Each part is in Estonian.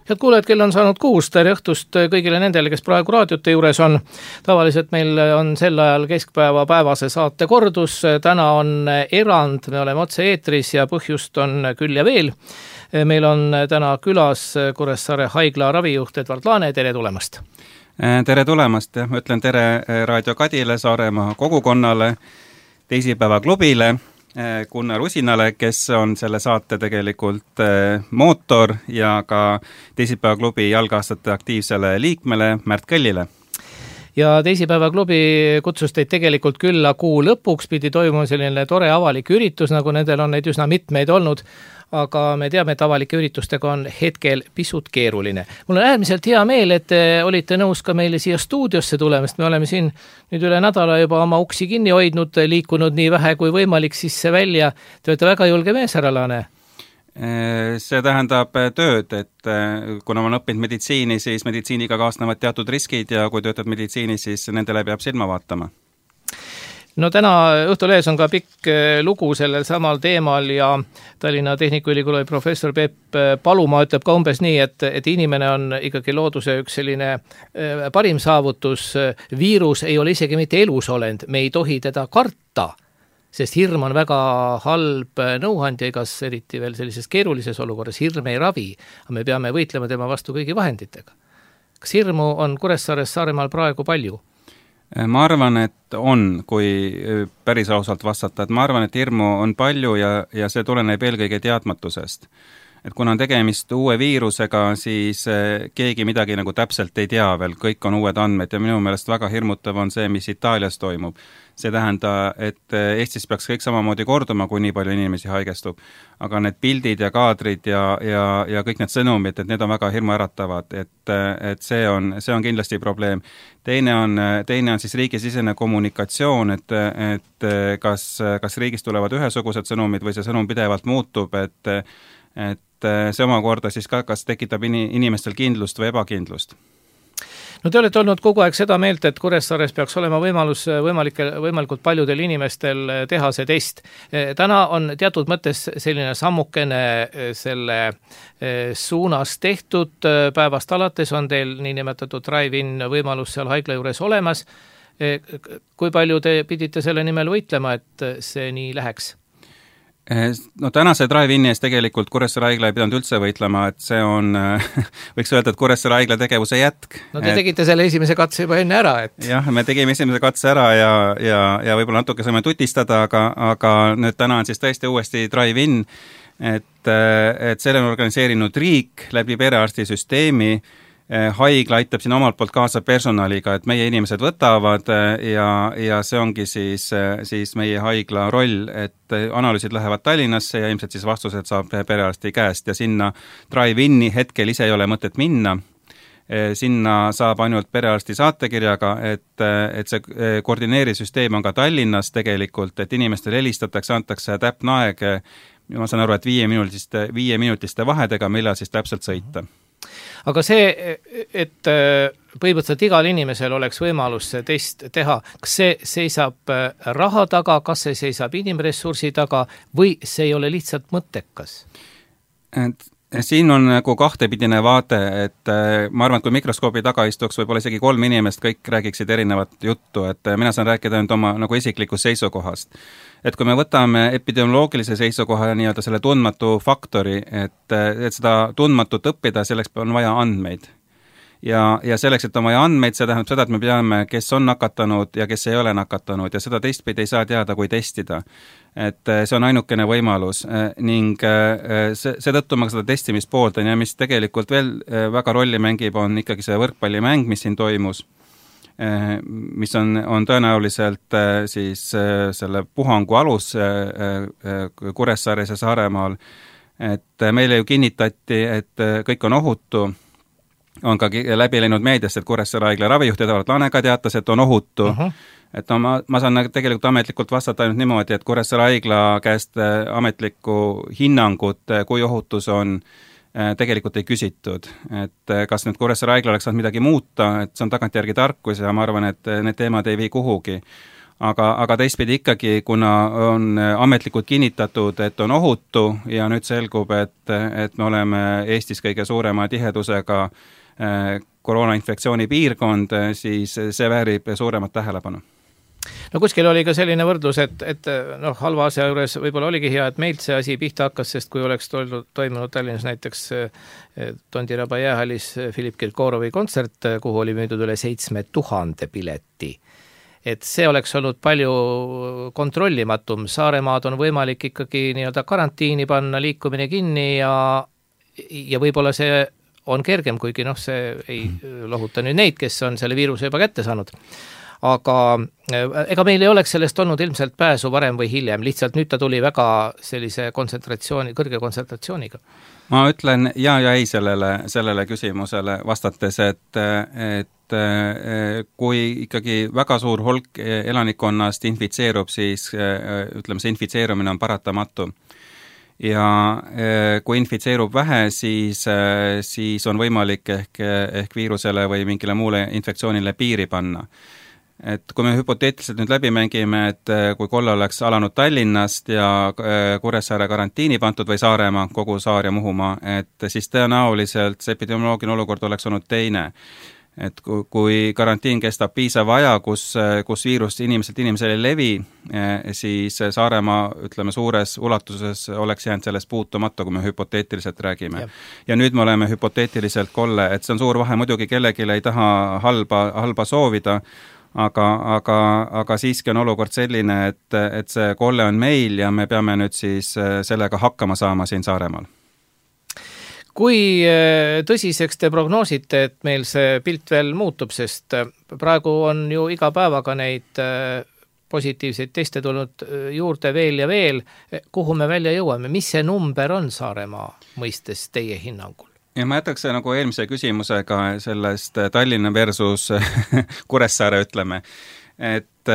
Head kuulajad, kell on saanud 6, tere õhtust kõigile nendele, kes praegu raadiote juures on. Tavaliselt meil on sel ajal keskpäeva päevase saate kordus. Täna on erand, me oleme otse eetris ja põhjust on küll ja veel. Meil on täna külas Kuressaare haigla ravijuht Edvard Laane, tere tulemast. Tere tulemast ja ma ütlen tere Raadio Kadile, Saaremaa kogukonnale, teisipäeva klubile, Gunnar Usinale, kes on selle saate tegelikult mootor ja ka teisipäeva klubi jalgaastate aktiivsele liikmele Märt Kõllile. Ja teisipäeva klubi kutsus teid tegelikult külla kuu lõpuks, pidi toimuma selline tore avalik üritus, nagu nendel on neid üsna mitmeid olnud, aga me teame, et avalike üritustega on hetkel pisut keeruline. Mul on äärmiselt hea meel, et te olite nõus ka meile siia stuudiosse tulemast. Me oleme siin nüüd üle nädala juba oma uksi kinni hoidnud, liikunud nii vähe kui võimalik sisse välja. Te olete väga julge mees, härra Laane. See tähendab tööd, et kuna ma olen õppinud meditsiini, siis meditsiiniga kaasnevad teatud riskid ja kui töötad meditsiini, siis nendele peab silma vaatama. No täna Õhtulehes on ka pikk lugu sellel samal teemal ja Tallinna Tehnikaülikooli professor Peep Palumaa ütleb ka umbes nii, et inimene on ikkagi looduse üks selline parim saavutus. Viirus ei ole isegi mitte elusolend, me ei tohi teda karta, sest hirm on väga halb nõuand ja igas eriti veel sellises keerulises olukorras hirm ei ravi, aga me peame võitlema tema vastu kõigi vahenditega. Kas hirmu on Kuressaares Saaremaal praegu palju? Ma arvan, et on, kui päris ausalt vastata, et ma arvan, et hirmu on palju ja see tuleneb eelkõige teadmatusest. Et kuna on tegemist uue viirusega, siis keegi midagi nagu täpselt ei tea veel, kõik on uued andmed ja minu meelest väga hirmutav on see, mis Itaalias toimub. See tähendab, et Eestis peaks kõik samamoodi korduma, kui nii palju inimesi haigestub. Aga need pildid ja kaadrid ja kõik need sõnumid, et need on väga hirmuäratavad, et see on kindlasti probleem. Teine on siis riigisisene kommunikatsioon, et kas riigis tulevad ühesugused sõnumid või see sõnum pidevalt muutub, et see omakorda siis kas tekitab inimestel kindlust või ebakindlust. No te olete olnud kogu aeg seda meelt, et Kuressaares peaks olema võimalus võimalikult paljudel inimestel teha see test. Täna on teatud mõttes selline sammukene selle suunas tehtud. Päevast alates on teil niinimetatud drive-in võimalus seal haigla juures olemas. Kui palju te pidite selle nimel võitlema, et see nii läheks? No tänase drive-inni ees tegelikult Kuressaare haigla ei pidanud üldse võitlema, et see on, võiks öelda, et Kuressaare haigla tegevuse jätk. No te tegite selle esimese katse juba enne ära, et... Jah, me tegime esimese katse ära ja võib-olla natuke saime tutistada, aga nüüd täna on siis tõesti uuesti drive-in, et selle on organiseerinud riik läbi perearstisüsteemi. Haigla aitab siin omalt poolt kaasa personaliga, et meie inimesed võtavad ja see ongi siis meie haigla roll, et analüüsid lähevad Tallinnasse ja ilmselt siis vastused saab perearsti käest ja sinna drive-inni hetkel ise ei ole mõtet minna. Sinna saab ainult perearsti saatekirjaga, et see koordineerisüsteem on ka Tallinnas tegelikult, et inimestel helistatakse, antakse täpne aeg, ma saan aru, et 5-minutiste vahedega, millal siis täpselt sõita. Aga see, et põhimõtteliselt igal inimesel oleks võimalus see test teha, kas see seisab raha taga, kas see seisab inimressursi taga või see ei ole lihtsalt mõttekas? Siin on nagu kahtepidine vaade, et ma arvan, et kui mikroskoobi taga istuks võib-olla isegi 3 inimest, kõik räägiksid erinevat juttu, et mina saan rääkida ainult oma nagu isiklikust seisukohast. Et kui me võtame epidemioloogilise seisukoha ja nii-öelda selle tundmatu faktori, et seda tundmatut õppida, selleks on vaja andmeid. Ja selleks, et on vaja andmeid, see tähendab seda, et me peame, kes on nakatanud ja kes ei ole nakatanud ja seda teistpidi ei saa teada, kui testida. Et see on ainukene võimalus ning seetõttu ma seda testimist pooldan ja mis tegelikult veel väga rolli mängib, on ikkagi see võrkpallimäng, mis siin toimus, mis on tõenäoliselt siis selle puhangu alus Kuressaares ja Saaremaal, et meile ju kinnitati, et kõik on ohutu, on ka läbi läinud meediast, et Kuressaare haigla ravijuht Edvard Laane ka teatas, et on ohutu. Et ma saan tegelikult ametlikult vastata ainult niimoodi, et Kuressaare haigla käest ametlikku hinnangut, kui ohutus on, tegelikult ei küsitud. Et kas nüüd Kuressaare haigla oleks saanud midagi muuta, et see on tagantjärgi tarkus ja ma arvan, et need teemad ei vii kuhugi. aga teistpidi ikkagi, kuna on ametlikult kinnitatud, et on ohutu ja nüüd selgub, et me oleme Eestis kõige suurema tihedusega koroonainfektsiooni piirkond, siis see väärib suuremat tähelepanu. No kuskil oli ka selline võrdlus, et halva asja juures võib-olla oligi hea, et meilt see asi pihta hakkas, sest kui oleks toimunud Tallinnas näiteks Tondiraba jäähallis Filipp Kirkorovi kontsert, kuhu oli müüdud üle 7000 pileti, et see oleks olnud palju kontrollimatum. Saaremaad on võimalik ikkagi nii-öelda karantiini panna, liikumine kinni ja võib-olla see on kergem, kuigi see ei lohuta nüüd neid, kes on selle viiruse juba kätte saanud. Aga ega meil ei oleks sellest olnud ilmselt pääsu varem või hiljem, lihtsalt nüüd ta tuli väga sellise kõrge kontsentratsiooniga. Ma ütlen ja ei sellele küsimusele vastates, et kui ikkagi väga suur hulk elanikkonnast infitseerub, siis ütleme, see infitseerumine on paratamatu. Ja kui infitseerub vähe, siis on võimalik ehk viirusele või mingile muule infektsioonile piiri panna. Et kui me hüpoteetiliselt nüüd läbi mängime, et kui kolle oleks alanud Tallinnast ja Kuressaare karantiini pantud või Saaremaa, kogu Saar ja Muhumaa, et siis tõenäoliselt see epidemioloogiline olukord oleks olnud teine. Et kui karantiin kestab piisav aja, kus viirus inimeselt inimesele ei levi, siis Saaremaa, ütleme, suures ulatuses oleks jäänud sellest puutumata, kui me hüpoteetiliselt räägime. Ja nüüd me oleme hüpoteetiliselt kolle, et see on suur vahe, muidugi kellelegi ei taha halba soovida, aga siiski on olukord selline, et see kolle on meil ja me peame nüüd siis sellega hakkama saama siin Saaremaal. Kui tõsiseks te prognoosite, et meil see pilt veel muutub, sest praegu on ju iga päevaga neid positiivseid teste tulnud juurde veel ja veel, kuhu me välja jõuame, mis see number on Saaremaa mõistes teie hinnangul? Ja ma jätaks nagu eelmise küsimusega sellest Tallinna versus Kuressaare, ütleme, et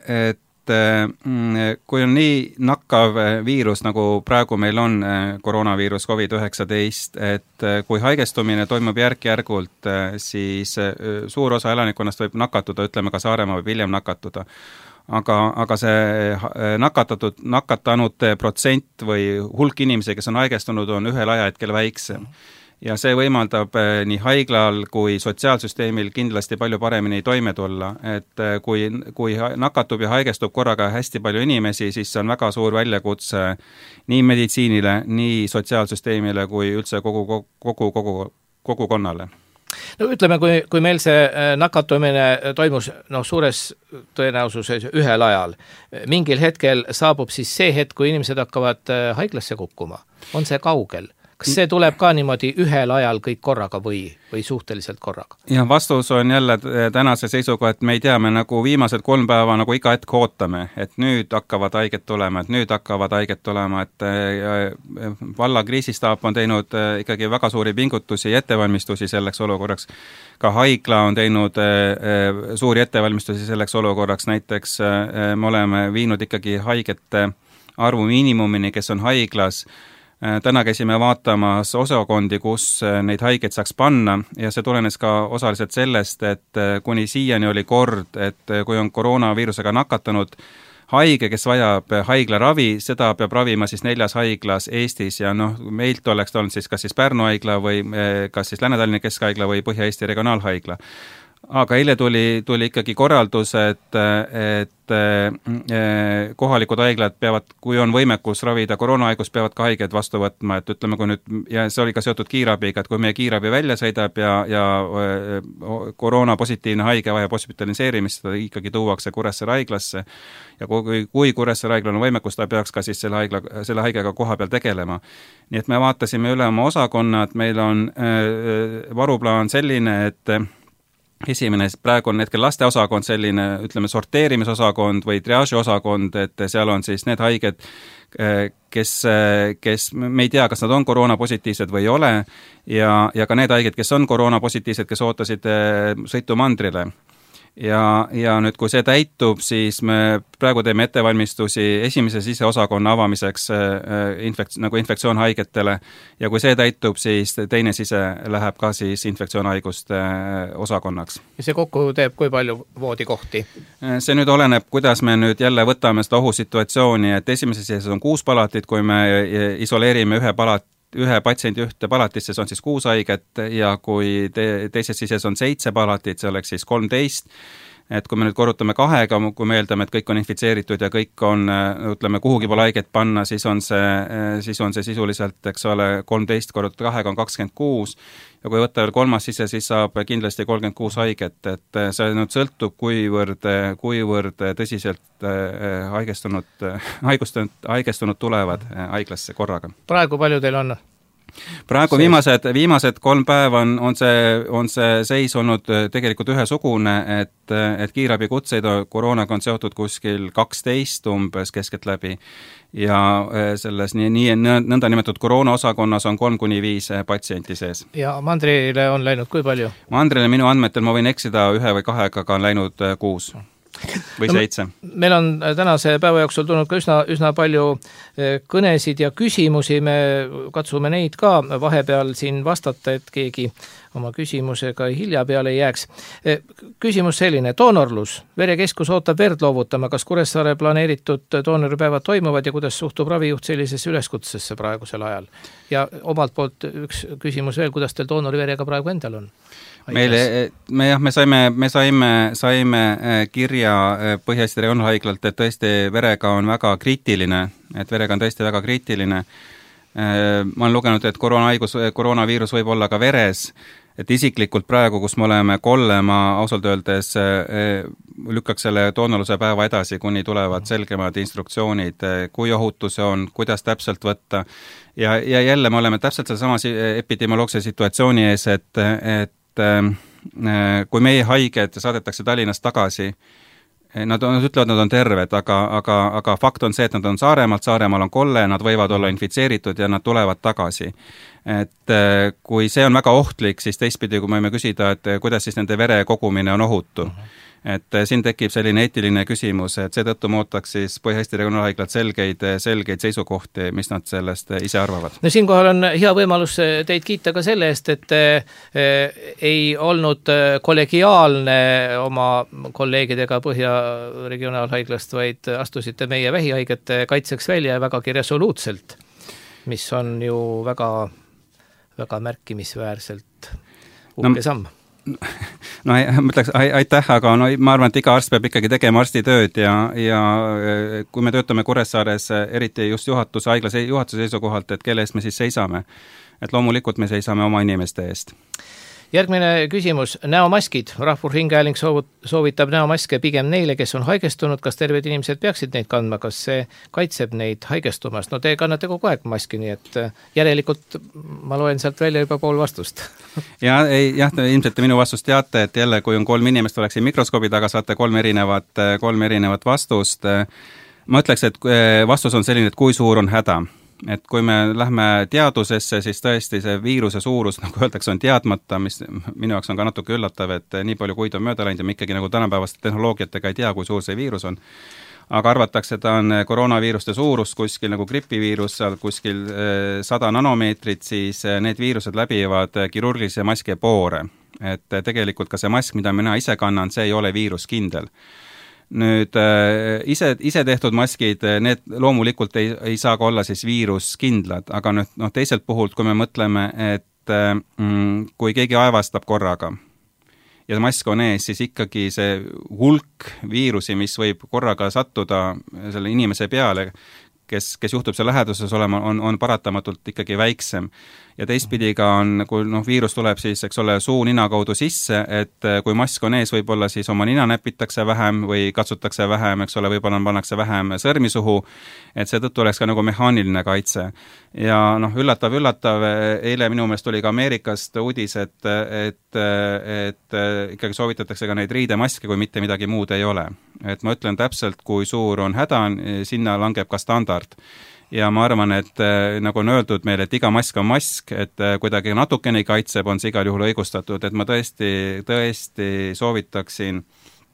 kui on nii nakkav viirus, nagu praegu meil on koroonaviirus COVID-19, et kui haigestumine toimub järk-järgult, siis suur osa elanikkonnast võib nakatuda, ütleme ka Saaremaa võib hiljem nakatuda. Aga see nakatanute protsent või hulk inimesi, kes on haigestunud, on ühel ajahetkel väiksem. Ja see võimaldab nii haiglal kui sotsiaalsüsteemil kindlasti palju paremini toime tulla, et kui nakatub ja haigestub korraga hästi palju inimesi, siis see on väga suur väljakutse nii meditsiinile, nii sotsiaalsüsteemile kui üldse kogukonnale. No ütleme, kui meil see nakatumine toimus suures tõenäosuses ühel ajal, mingil hetkel saabub siis see hetk, kui inimesed hakkavad haiglasse kukkuma. On see kaugel? Kas see tuleb ka niimoodi ühel ajal kõik korraga või suhteliselt korraga? Ja vastus on jälle tänase seisuga, et me ei tea, me nagu viimased 3 päeva nagu iga hetk ootame, et nüüd hakkavad haiget tulema, et valla kriisistaap on teinud ikkagi väga suuri pingutusi ja ettevalmistusi selleks olukorraks. Ka haigla on teinud suuri ettevalmistusi selleks olukorraks, näiteks me oleme viinud ikkagi haigete arvu miinimumini, kes on haiglas. Täna käisime vaatamas osakondi, kus neid haigeid saaks panna ja see tulenes ka osaliselt sellest, et kuni siiani oli kord, et kui on koroonaviirusega nakatanud haige, kes vajab haiglaravi, seda peab ravima siis 4 haiglas Eestis ja meilt oleks olnud siis kas siis Pärnu haigla või kas siis Lääne-Tallinna Keskhaigla või Põhja-Eesti Regionaalhaigla. Aga eile tuli ikkagi korraldus, et kohalikud haiglad peavad, kui on võimekus ravida koroonahaigust, peavad ka haiged vastu võtma, et ütleme, kui nüüd, ja see oli ka seotud kiirabiga, et kui meie kiirabi välja sõidab ja koroonapositiivne haige vajab hospitaliseerimist, seda ikkagi tuuakse Kuressaare haiglasse ja kui Kuressaare haiglal on võimekus, ta peaks ka siis selle haigega koha peal tegelema. Nii et me vaatasime üle oma osakonnad, meil on varuplaan selline, et esimene, praegu on hetkel lasteosakond selline, ütleme, sorteerimisosakond või triaažiosakond, et seal on siis need haiged, kes me ei tea, kas nad on koroonapositiivsed või ei ole ja ka need haiged, kes on koroonapositiivsed, kes ootasid sõitu mandrile. ja nüüd, kui see täitub, siis me praegu teeme ettevalmistusi esimese siseosakonna avamiseks nagu infektsioonhaigetele ja kui see täitub, siis teine sise läheb ka siis infektsioonhaiguste osakonnaks. Ja see kokku teeb kui palju voodikohti? See nüüd oleneb, kuidas me nüüd jälle võtame seda ohusituatsiooni, et esimeses sises on 6 palatit, kui me isoleerime ühe patsiendi ühte palatisse, see on siis 6 haiget ja kui teises sises on 7 palatit, see oleks siis 13, et kui me nüüd korrutame 2-ga, kui me eeldame, et kõik on infitseeritud ja kõik on, ütleme, kuhugi pole haiget panna, siis on see sisuliselt, eks ole, 13 korrutada 2-ga on 26 ja kui võtta veel 3. sise, siis saab kindlasti 36 haiget, et see nüüd sõltub, kuivõrd tõsiselt haigestunud tulevad haiglasse korraga. Praegu palju teil on? Praegu viimased 3 päeva on see seis olnud tegelikult ühesugune, et kiirabikutseid koroonaga on seotud kuskil 12 umbes keskeltläbi ja selles nõnda nimetatud koroonaosakonnas on 3-5 patsienti sees. Ja mandrile on läinud kui palju? Mandrile minu andmetel, ma võin eksida 1 või 2-ga, on läinud 6 või 7. Meil on tänase päeva jooksul tulnud ka üsna palju kõnesid ja küsimusi, me katsume neid ka vahepeal siin vastata, et keegi oma küsimusega hilja peale ei jääks. Küsimus selline, doonorlus. Verekeskus ootab verd loovutama, kas Kuressaare planeeritud doonoripäevad toimuvad ja kuidas suhtub ravijuht sellisesse üleskutsesse praegusel ajal? Ja omalt poolt üks küsimus veel, kuidas teil doonoriverega praegu endal on? Me saime kirja Põhja-Eesti regionaalhaiglalt, et tõesti verega on väga kriitiline, ma olen lugenud, et koroonaviirus võib olla ka veres, et isiklikult praegu, kus me oleme kolle, ma ausalt öeldes lükkaks selle doonorluse päeva edasi, kuni tulevad selgemad instruktsioonid, kui ohutu see on, kuidas täpselt võtta ja jälle me oleme täpselt sellesama epidemioloogse situatsiooni ees, et kui meie haiged saadetakse Tallinnast tagasi, nad ütlevad, nad on terved, aga fakt on see, et nad on Saaremaal on kolle, nad võivad olla infitseeritud ja nad tulevad tagasi. Et kui see on väga ohtlik, siis teistpidi, kui me võime küsida, et kuidas siis nende vere kogumine on ohutu. Et siin tekib selline eetiline küsimus, et seetõttu ma ootaks siis Põhja-Eesti regionaalhaiglalt selgeid seisukohti, mis nad sellest ise arvavad. No siinkohal on hea võimalus teid kiita ka selle eest, et ei olnud kollegiaalne oma kolleegidega Põhja regionaalhaiglast, vaid astusite meie vähihaigete kaitseks välja ja vägagi resoluutselt, mis on ju väga märkimisväärselt uhke samm. No ma ütleks aitäh, aga ma arvan, et iga arst peab ikkagi tegema arsti tööd ja kui me töötame Kuressaares, eriti just juhatuse seisukohalt, et kelle eest me siis seisame, et loomulikult me seisame oma inimeste eest. Järgmine küsimus, näomaskid. Rahvusringhääling soovitab näomaske pigem neile, kes on haigestunud, kas terved inimesed peaksid neid kandma, kas see kaitseb neid haigestumast? No te kannate kogu aeg maski, nii et järelikult ma loen sealt välja juba pool vastust. Jah, ilmselt minu vastust teate, et jälle, kui on 3 inimest, oleksin mikroskoobi taga, saate 3 erinevat vastust. Ma ütleks, et vastus on selline, et kui suur on häda. Et kui me lähme teadusesse, siis tõesti see viiruse suurus, nagu öeldakse, on teadmata, mis minu jaoks on ka natuke üllatav, et nii palju kuid on mööda läinud ja me ikkagi nagu tänapäevaste tehnoloogiatega ei tea, kui suur see viirus on. Aga arvatakse, ta on koroonaviiruste suurus kuskil nagu gripiviirus, seal kuskil 100 nanomeetrit, siis need viirused läbivad kirurgilise maski poore. Et tegelikult ka see mask, mida mina ise kannan, see ei ole viiruskindel. Nüüd ise tehtud maskid, need loomulikult ei saa ka olla siis viiruskindlad, aga nüüd teiselt puhult, kui me mõtleme, et kui keegi aevastab korraga ja mask on ees, siis ikkagi see hulk viirusi, mis võib korraga sattuda selle inimese peale, kes juhtub seal läheduses olema, on paratamatult ikkagi väiksem. Ja teistpidi ka on, kui viirus tuleb siis, eks ole, suu-nina kaudu sisse, et kui mask on ees, võib-olla siis oma nina näpitakse vähem või katsutakse vähem, eks ole, võib-olla pannakse vähem sõrmi suhu, et seetõttu oleks ka nagu mehaaniline kaitse. Ja üllatav, eile minu meelest oli ka Ameerikast uudis, et ikkagi soovitatakse ka neid riidemaske, kui mitte midagi muud ei ole. Et ma ütlen täpselt, kui suur on häda, sinna langeb ka standard. Ja ma arvan, et nagu on öeldud meile, et iga mask on mask, et kuidagi natukene kaitseb, on see igal juhul õigustatud, et ma tõesti soovitaksin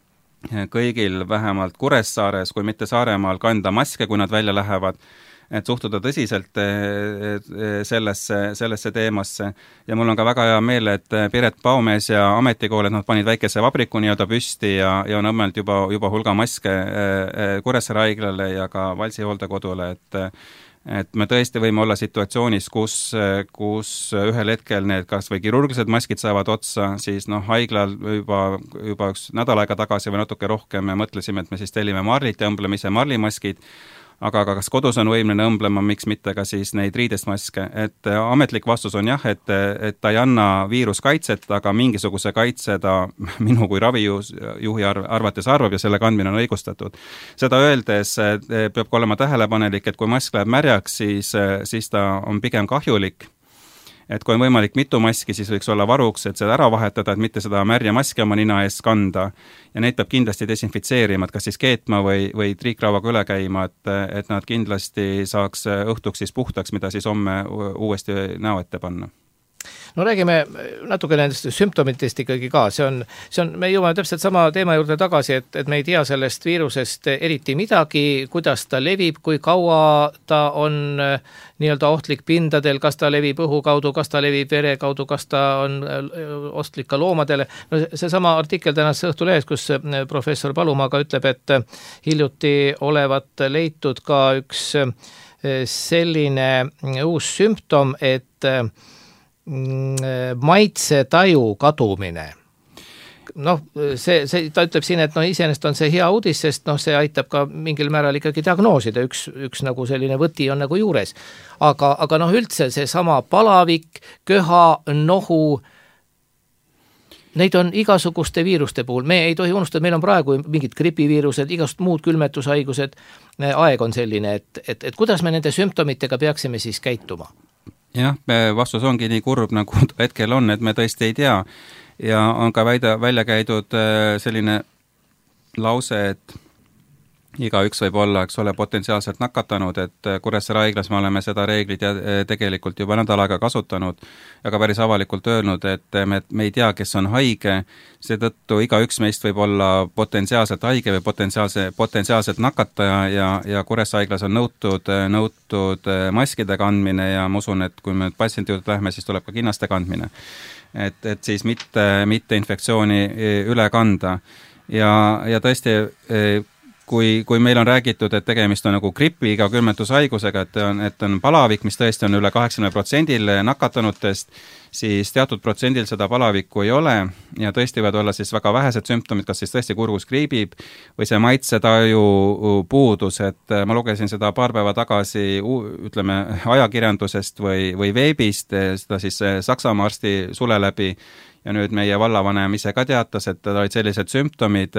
kõigil vähemalt Kuressaares, kui mitte Saaremaal, kanda maske, kui nad välja lähevad, et suhtuda tõsiselt sellesse teemasse. Ja mul on ka väga hea meel, et Piret Paumees ja ametikool, et nad panid väikese vabriku nii-öelda püsti ja on õmmelt juba hulga maske Kuressaare haiglale ja ka Valsi hooldekodule, et me tõesti võime olla situatsioonis, kus ühel hetkel need kas või kirurgilised maskid saavad otsa, siis haiglal juba üks nädal aega tagasi või natuke rohkem me mõtlesime, et me siis tellime marlit ja õmbleme ise marlimaskid, aga kas kodus on võimline õmblema, miks mitte ka siis neid riidest maske, et ametlik vastus on jah, et ta ei anna viiruskaitset, aga mingisuguse kaitse ta minu kui ravijuhi arvates arvab ja selle kandmine on õigustatud. Seda öeldes peab ka olema tähelepanelik, et kui mask läheb märjaks, siis ta on pigem kahjulik. Et kui on võimalik mitu maski, siis võiks olla varuks, et seda ära vahetada, et mitte seda märja maski oma nina ees kanda. Ja neid peab kindlasti desinfitseerima, et kas siis keetma või triikrauaga üle käima, et nad kindlasti saaks õhtuks siis puhtaks, mida siis homme uuesti näo ette panna. No räägime natuke nendest sümptomitest ikkagi ka, see on, me jõuame täpselt sama teema juurde tagasi, et me ei tea sellest viirusest eriti midagi, kuidas ta levib, kui kaua ta on nii-öelda ohtlik pindadel, kas ta levib õhu kaudu, kas ta levib vere kaudu, kas ta on ohtlik ka loomadele. No see sama artikkel tänase Õhtulehes, kus professor Palumaaga ütleb, et hiljuti olevat leitud ka üks selline uus sümptom, et maitsetaju kadumine. Ta ütleb siin, et iseenesest on see hea uudis, sest see aitab ka mingil määral ikkagi diagnoosida, üks nagu selline võti on nagu juures. Aga üldse see sama palavik, köha, nohu, neid on igasuguste viiruste puhul. Me ei tohi unustada, meil on praegu mingid gripiviirused, igasugused muud külmetushaigused. Aeg on selline, et kuidas me nende sümptomitega peaksime siis käituma? Jah, vastus ongi nii kurb, nagu hetkel on, et me tõesti ei tea. Ja on ka välja käidud selline lause, et igaüks võib olla, eks ole, potentsiaalselt nakatanud, et Kuressaare haiglas me oleme seda reeglit ja tegelikult juba nädal aega kasutanud ja ka päris avalikult öelnud, et me ei tea, kes on haige, seetõttu igaüks meist võib olla potentsiaalselt haige või potentsiaalselt nakataja ja Kuressaare haiglas on nõutud maskide kandmine ja ma usun, et kui me patsiendi juurde lähme, siis tuleb ka kinnaste kandmine. Et siis mitte infektsiooni üle kanda ja tõesti kui meil on räägitud, et tegemist on nagu gripiga, külmetushaigusega, et on palavik, mis tõesti on üle 80% nakatanutest, siis teatud protsendil seda palavikku ei ole ja tõesti võivad olla siis väga vähesed sümptomid, kas siis tõesti kurgus kriibib või see maitsetaju puudus, et ma lugesin seda paar päeva tagasi, ütleme, ajakirjandusest või veebist, seda siis Saksamaa arsti Sule läbi ja nüüd meie vallavanem ise ka teatas, et olid sellised sümptomid,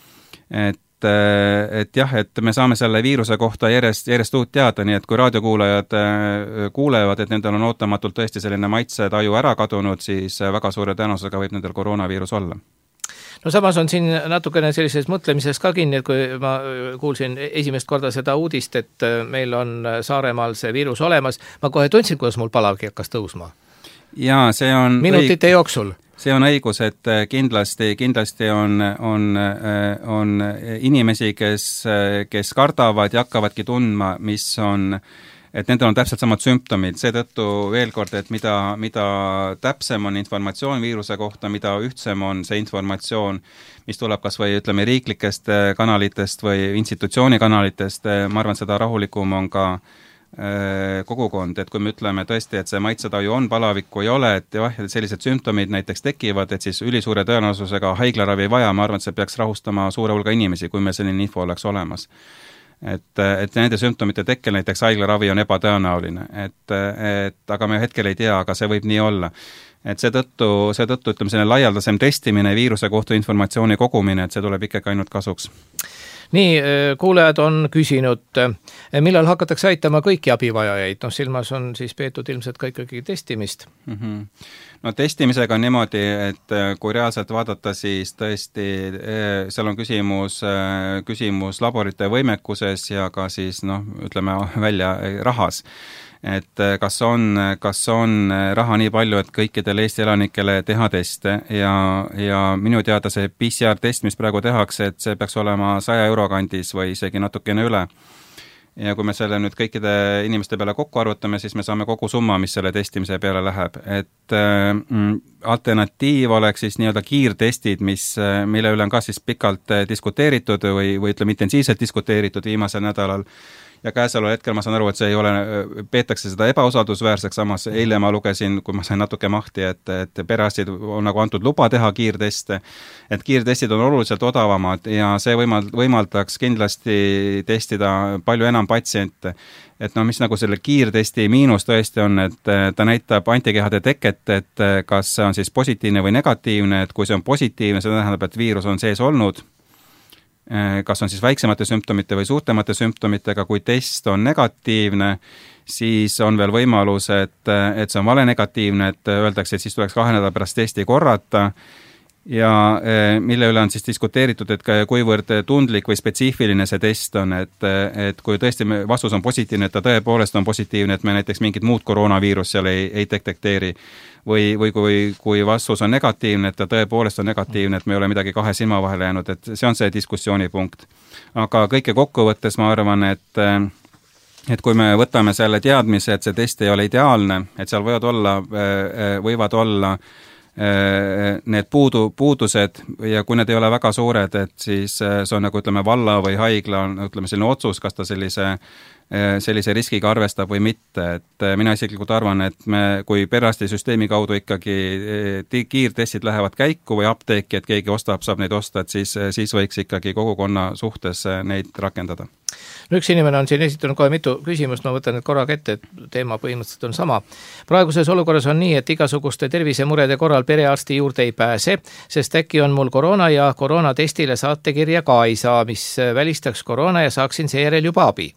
et jah, et me saame selle viiruse kohta järjest uut teada, nii et kui raadiokuulajad kuulevad, et nendel on ootamatult tõesti selline maitsetaju ära kadunud, siis väga suure tõenäosusega võib nendel koroonaviirus olla. No samas on siin natukene sellises mõtlemises ka kinni, et kui ma kuulsin esimest korda seda uudist, et meil on Saaremaal see viirus olemas, ma kohe tundsin, kuidas mul palavik hakkas tõusma. Ja see on minutite jooksul. See on õigus, et kindlasti on inimesi, kes kardavad ja hakkavadki tundma, et nendel on täpselt samad sümptomid, seetõttu veel kord, et mida täpsem on informatsioon viiruse kohta, mida ühtsem on see informatsioon, mis tuleb kas või ütleme riiklikest kanalitest või institutsiooni kanalitest, ma arvan, seda rahulikum on ka kogukond, et kui me ütleme tõesti, et see maitsetaju on, palavikku ei ole, et sellised sümptomid näiteks tekivad, et siis ülisuure tõenäosusega haiglaravi ei vaja, ma arvan, et see peaks rahustama suure hulga inimesi, kui meil selline info oleks olemas. Et nende sümptomite tekkel näiteks haiglaravi on ebatõenäoline, aga me hetkel ei tea, aga see võib nii olla. Et seetõttu ütleme selline laialdasem testimine, viiruse kohta informatsiooni kogumine, et see tuleb ikkagi ainult kasuks. Nii, kuulajad on küsinud, millal hakatakse aitama kõiki abivajajaid? Silmas on siis peetud ilmselt ka ikkagi testimist. No testimisega on niimoodi, et kui reaalselt vaadata, siis tõesti seal on küsimus laborite võimekuses ja ka siis ütleme välja rahas. Et kas on raha nii palju, et kõikidele Eesti elanikele teha teste ja minu teada see PCR-test, mis praegu tehakse, et see peaks olema 100 euro kandis või isegi natukene üle. Ja kui me selle nüüd kõikide inimeste peale kokku arvutame, siis me saame kogu summa, mis selle testimise peale läheb. Et alternatiiv oleks siis nii-öelda kiirtestid, mille üle on ka siis pikalt diskuteeritud või ütleme intensiivselt diskuteeritud viimasel nädalal. Ja käesoleval hetkel ma saan aru, et see ei ole, peetakse seda ebausaldusväärseks, samas eile ma lugesin, kui ma sain natuke mahti, et perearstid on nagu antud luba teha kiirteste, et kiirtestid on oluliselt odavamad ja see võimaldaks kindlasti testida palju enam patsiente. Et mis nagu selle kiirtesti miinus tõesti on, et ta näitab antikehade teket, et kas see on siis positiivne või negatiivne, et kui see on positiivne, see tähendab, et viirus on sees olnud, kas on siis väiksemate sümptomite või suurtemate sümptomitega, kui test on negatiivne, siis on veel võimalus, et see on vale negatiivne, et öeldakse, et siis tuleks 2 nädala pärast testi korrata ja mille üle on siis diskuteeritud, et kuivõrd tundlik või spetsiifiline see test on, et kui tõesti vastus on positiivne, et ta tõepoolest on positiivne, et me näiteks mingit muud koroonaviirus seal ei detekteeri, või kui vastus on negatiivne, et ta tõepoolest on negatiivne, et me ei ole midagi 2 silma vahele jäänud, et see on see diskussioonipunkt. Aga kõike kokkuvõttes ma arvan, et kui me võtame selle teadmise, et see test ei ole ideaalne, et seal võivad olla need puudused ja kui need ei ole väga suured, et siis see on nagu ütleme valla või haigla on ütleme selline otsus, kas ta sellise riskiga arvestab või mitte, et mina isiklikult arvan, et kui perearstisüsteemi kaudu ikkagi kiirtestid lähevad käiku või apteeki, et keegi saab neid osta, et siis võiks ikkagi kogukonna suhtes neid rakendada. No üks inimene on siin esitanud kohe mitu küsimust, ma võtan need korraga ette, et teema põhimõtteliselt on sama. Praeguses olukorras on nii, et igasuguste tervisemurede korral perearsti juurde ei pääse, sest äkki on mul koroona ja koroonatestile saatekirja ka ei saa, mis välistaks koroona ja saaksin seejärel juba abi.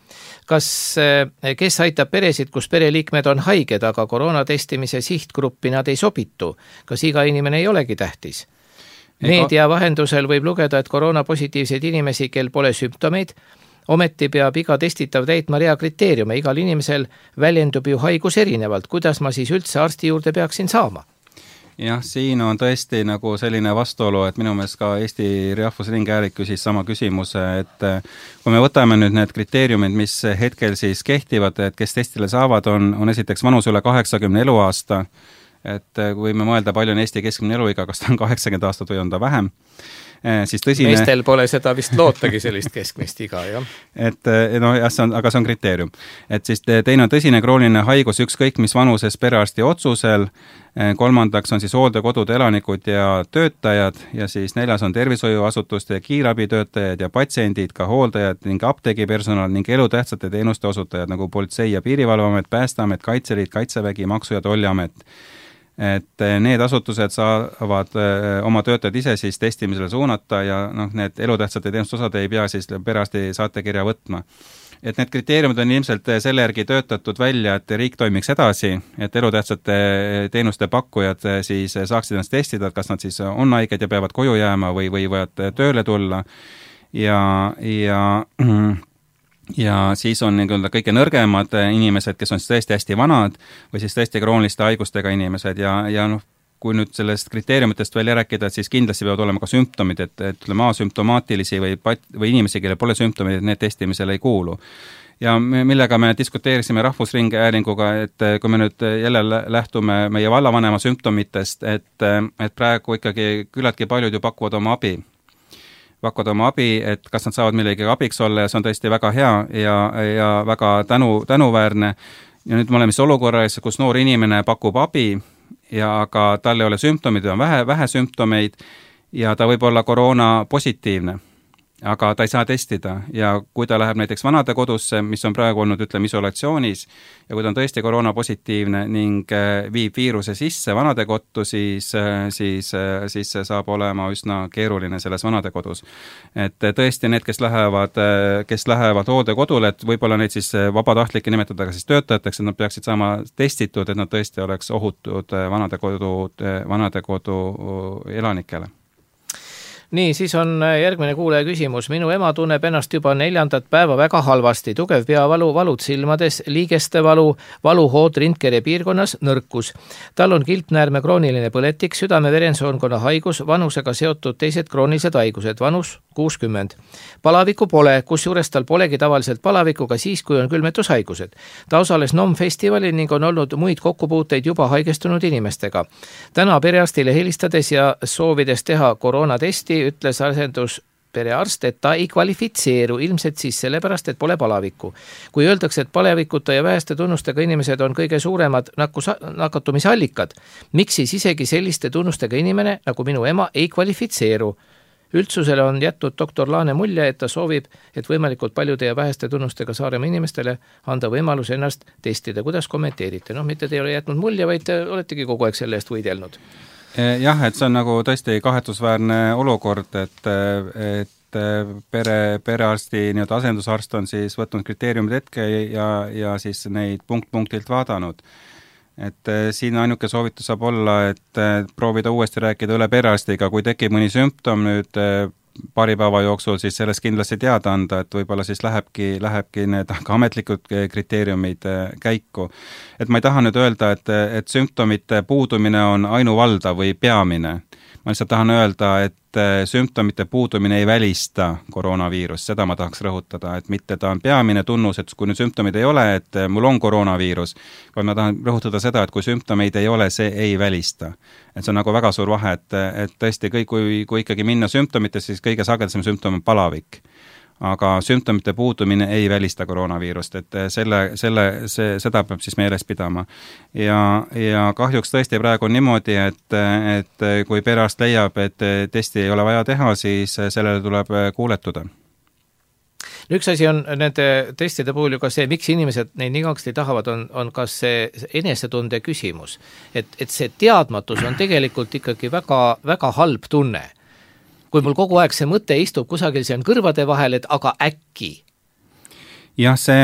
Kes aitab peresid, kus pereliikmed on haiged, aga koroonatestimise sihtgruppi nad ei sobitu? Kas iga inimene ei olegi tähtis? Meedia vahendusel võib lugeda, et koroonapositiivseid inimesi, kel pole sümptomeid, ometi peab iga testitav täitma rea kriteeriume, igal inimesel väljendub ju haigus erinevalt, kuidas ma siis üldse arsti juurde peaksin saama? Jah, siin on tõesti nagu selline vastuolu, et minu meelest ka Eesti Rahvusringhääling küsis sama küsimuse, et kui me võtame nüüd need kriteeriumid, mis hetkel siis kehtivad, et kes testile saavad, on esiteks vanus üle 80 eluaasta, et kui me mõelda, palju on Eesti keskmine eluiga, kas ta on 80 aastat või on ta vähem, siis tõsine... Meestel pole seda vist lootagi sellist keskmist iga, jah. Et jah, aga see on kriteerium. Et siis teine on tõsine krooniline haigus ükskõik mis vanuses perearsti otsusel, 3. on siis hooldekodude elanikud ja töötajad ja siis 4. on tervishoiuasutuste ja kiirabitöötajad ja patsiendid, ka hooldajad ning apteegipersonal ning elutähtsate teenuste osutajad nagu Politsei- ja Piirivalveamet, Päästeamet, Kaitseliit, Kaitsevägi, Maksu- ja Tolliamet. Et need asutused saavad oma töötajad ise siis testimisele suunata ja need elutähtsate teenuste osad ei pea siis perearsti saatekirja võtma. Et need kriteeriumid on ilmselt selle järgi töötatud välja, et riik toimiks edasi, et elutähtsate teenuste pakkujad siis saaksid ennast testida, et kas nad siis on haiged ja peavad koju jääma või võivad tööle tulla ja siis on nii-öelda kõige nõrgemad inimesed, kes on siis tõesti hästi vanad või siis tõesti krooniliste haigustega inimesed ja kui nüüd sellest kriteeriumitest veel rääkida, et siis kindlasti peavad olema ka sümptomid, et ütleme asümptomaatilisi või inimesi, kellel pole sümptomid, et need testimisele ei kuulu. Ja millega me diskuteerisime Rahvusringhäälinguga, et kui me nüüd jälle lähtume meie vallavanema sümptomitest, et praegu ikkagi küllaltki paljud ju pakuvad oma abi, et kas nad saavad millegagi abiks olla ja see on tõesti väga hea ja väga tänuväärne. Ja nüüd me oleme siis olukorras, kus noor inimene pakub abi ja aga tal ei ole sümptomid, on vähe sümptomeid ja ta võib olla koroona positiivne. aga ta ei saa testida ja kui ta läheb näiteks vanadekodusse, mis on praegu olnud, ütleme, isolatsioonis ja kui ta on tõesti koroonapositiivne ning viib viiruse sisse vanadekodu, siis see saab olema üsna keeruline selles vanadekodus. Et tõesti need, kes lähevad hooldekodule, et võib-olla neid siis vabatahtlikke nimetada ka siis töötajateks, et nad peaksid saama testitud, et nad tõesti oleks ohutud vanadekodu elanikele. Nii, siis on järgmine kuulaja küsimus. Minu ema tunneb ennast juba 4. päeva väga halvasti, tugev peavalu, valud silmades, liigeste valu, valuhood rindkere piirkonnas, nõrkus. Tal on kilpnäärme krooniline põletik, südame-verensoonkonna haigus, vanusega seotud teised kroonilised haigused, vanus 60. Palaviku pole, kusjuures tal polegi tavaliselt palaviku ka siis, kui on külmetushaigused. Ta osales NOM festivalil ning on olnud muid kokkupuuteid juba haigestunud inimestega. Täna perearstile helistades ja soovides teha koroonatesti ütles asendusperearst, et ta ei kvalifitseeru, ilmselt siis sellepärast, et pole palavikku. Kui öeldakse, et palavikuta ja väheste tunnustega inimesed on kõige suuremad nakatumisallikad, miks siis isegi selliste tunnustega inimene, nagu minu ema, ei kvalifitseeru? Üldsusele on jätnud doktor Laane mulje, et ta soovib, et võimalikult paljude ja väheste tunnustega Saaremaa inimestele anda võimalus ennast testida. Kuidas kommenteerite? Mitte te ei ole jätnud mulje, vaid te oletegi kogu aeg selle eest võidelnud. Jah, et see on nagu tõesti kahetsusväärne olukord, et perearsti nii-öelda asendusarst on siis võtnud kriteeriumid hetke ja siis neid punkt-punktilt vaadanud. Et siin ainuke soovitus saab olla, et proovida uuesti rääkida üle perearstiga, kui tekib mõni sümptom nüüd paari päeva jooksul, siis sellest kindlasti teada anda, et võib-olla siis lähebki need ametlikud kriteeriumid käiku. Et ma ei taha nüüd öelda, et sümptomite puudumine on ainuvaldav või peamine. Ma lihtsalt tahan öelda, et sümptomite puudumine ei välista koroonaviirus, seda ma tahaks rõhutada, et mitte ta on peamine tunnus, et kui nüüd sümptomid ei ole, et mul on koroonaviirus, vaid ma tahan rõhutada seda, et kui sümptomeid ei ole, see ei välista. Et see on nagu väga suur vahe, et tõesti kui ikkagi minna sümptomitesse, siis kõige sagedasem sümptom on palavik. Aga sümptomite puudumine ei välista koroonaviirust, et seda peab siis meeles pidama. Ja kahjuks tõesti praegu on niimoodi, et kui perearst leiab, et testi ei ole vaja teha, siis sellele tuleb kuuletuda. Üks asi on nende testide puhul ju ka see, miks inimesed neid nii kaugesti tahavad, on kas see enesetunde küsimus. Et see teadmatus on tegelikult ikkagi väga, väga halb tunne. Kui mul kogu aeg see mõte istub kusagil, see on kõrvade vahel, et aga äkki. Jah, see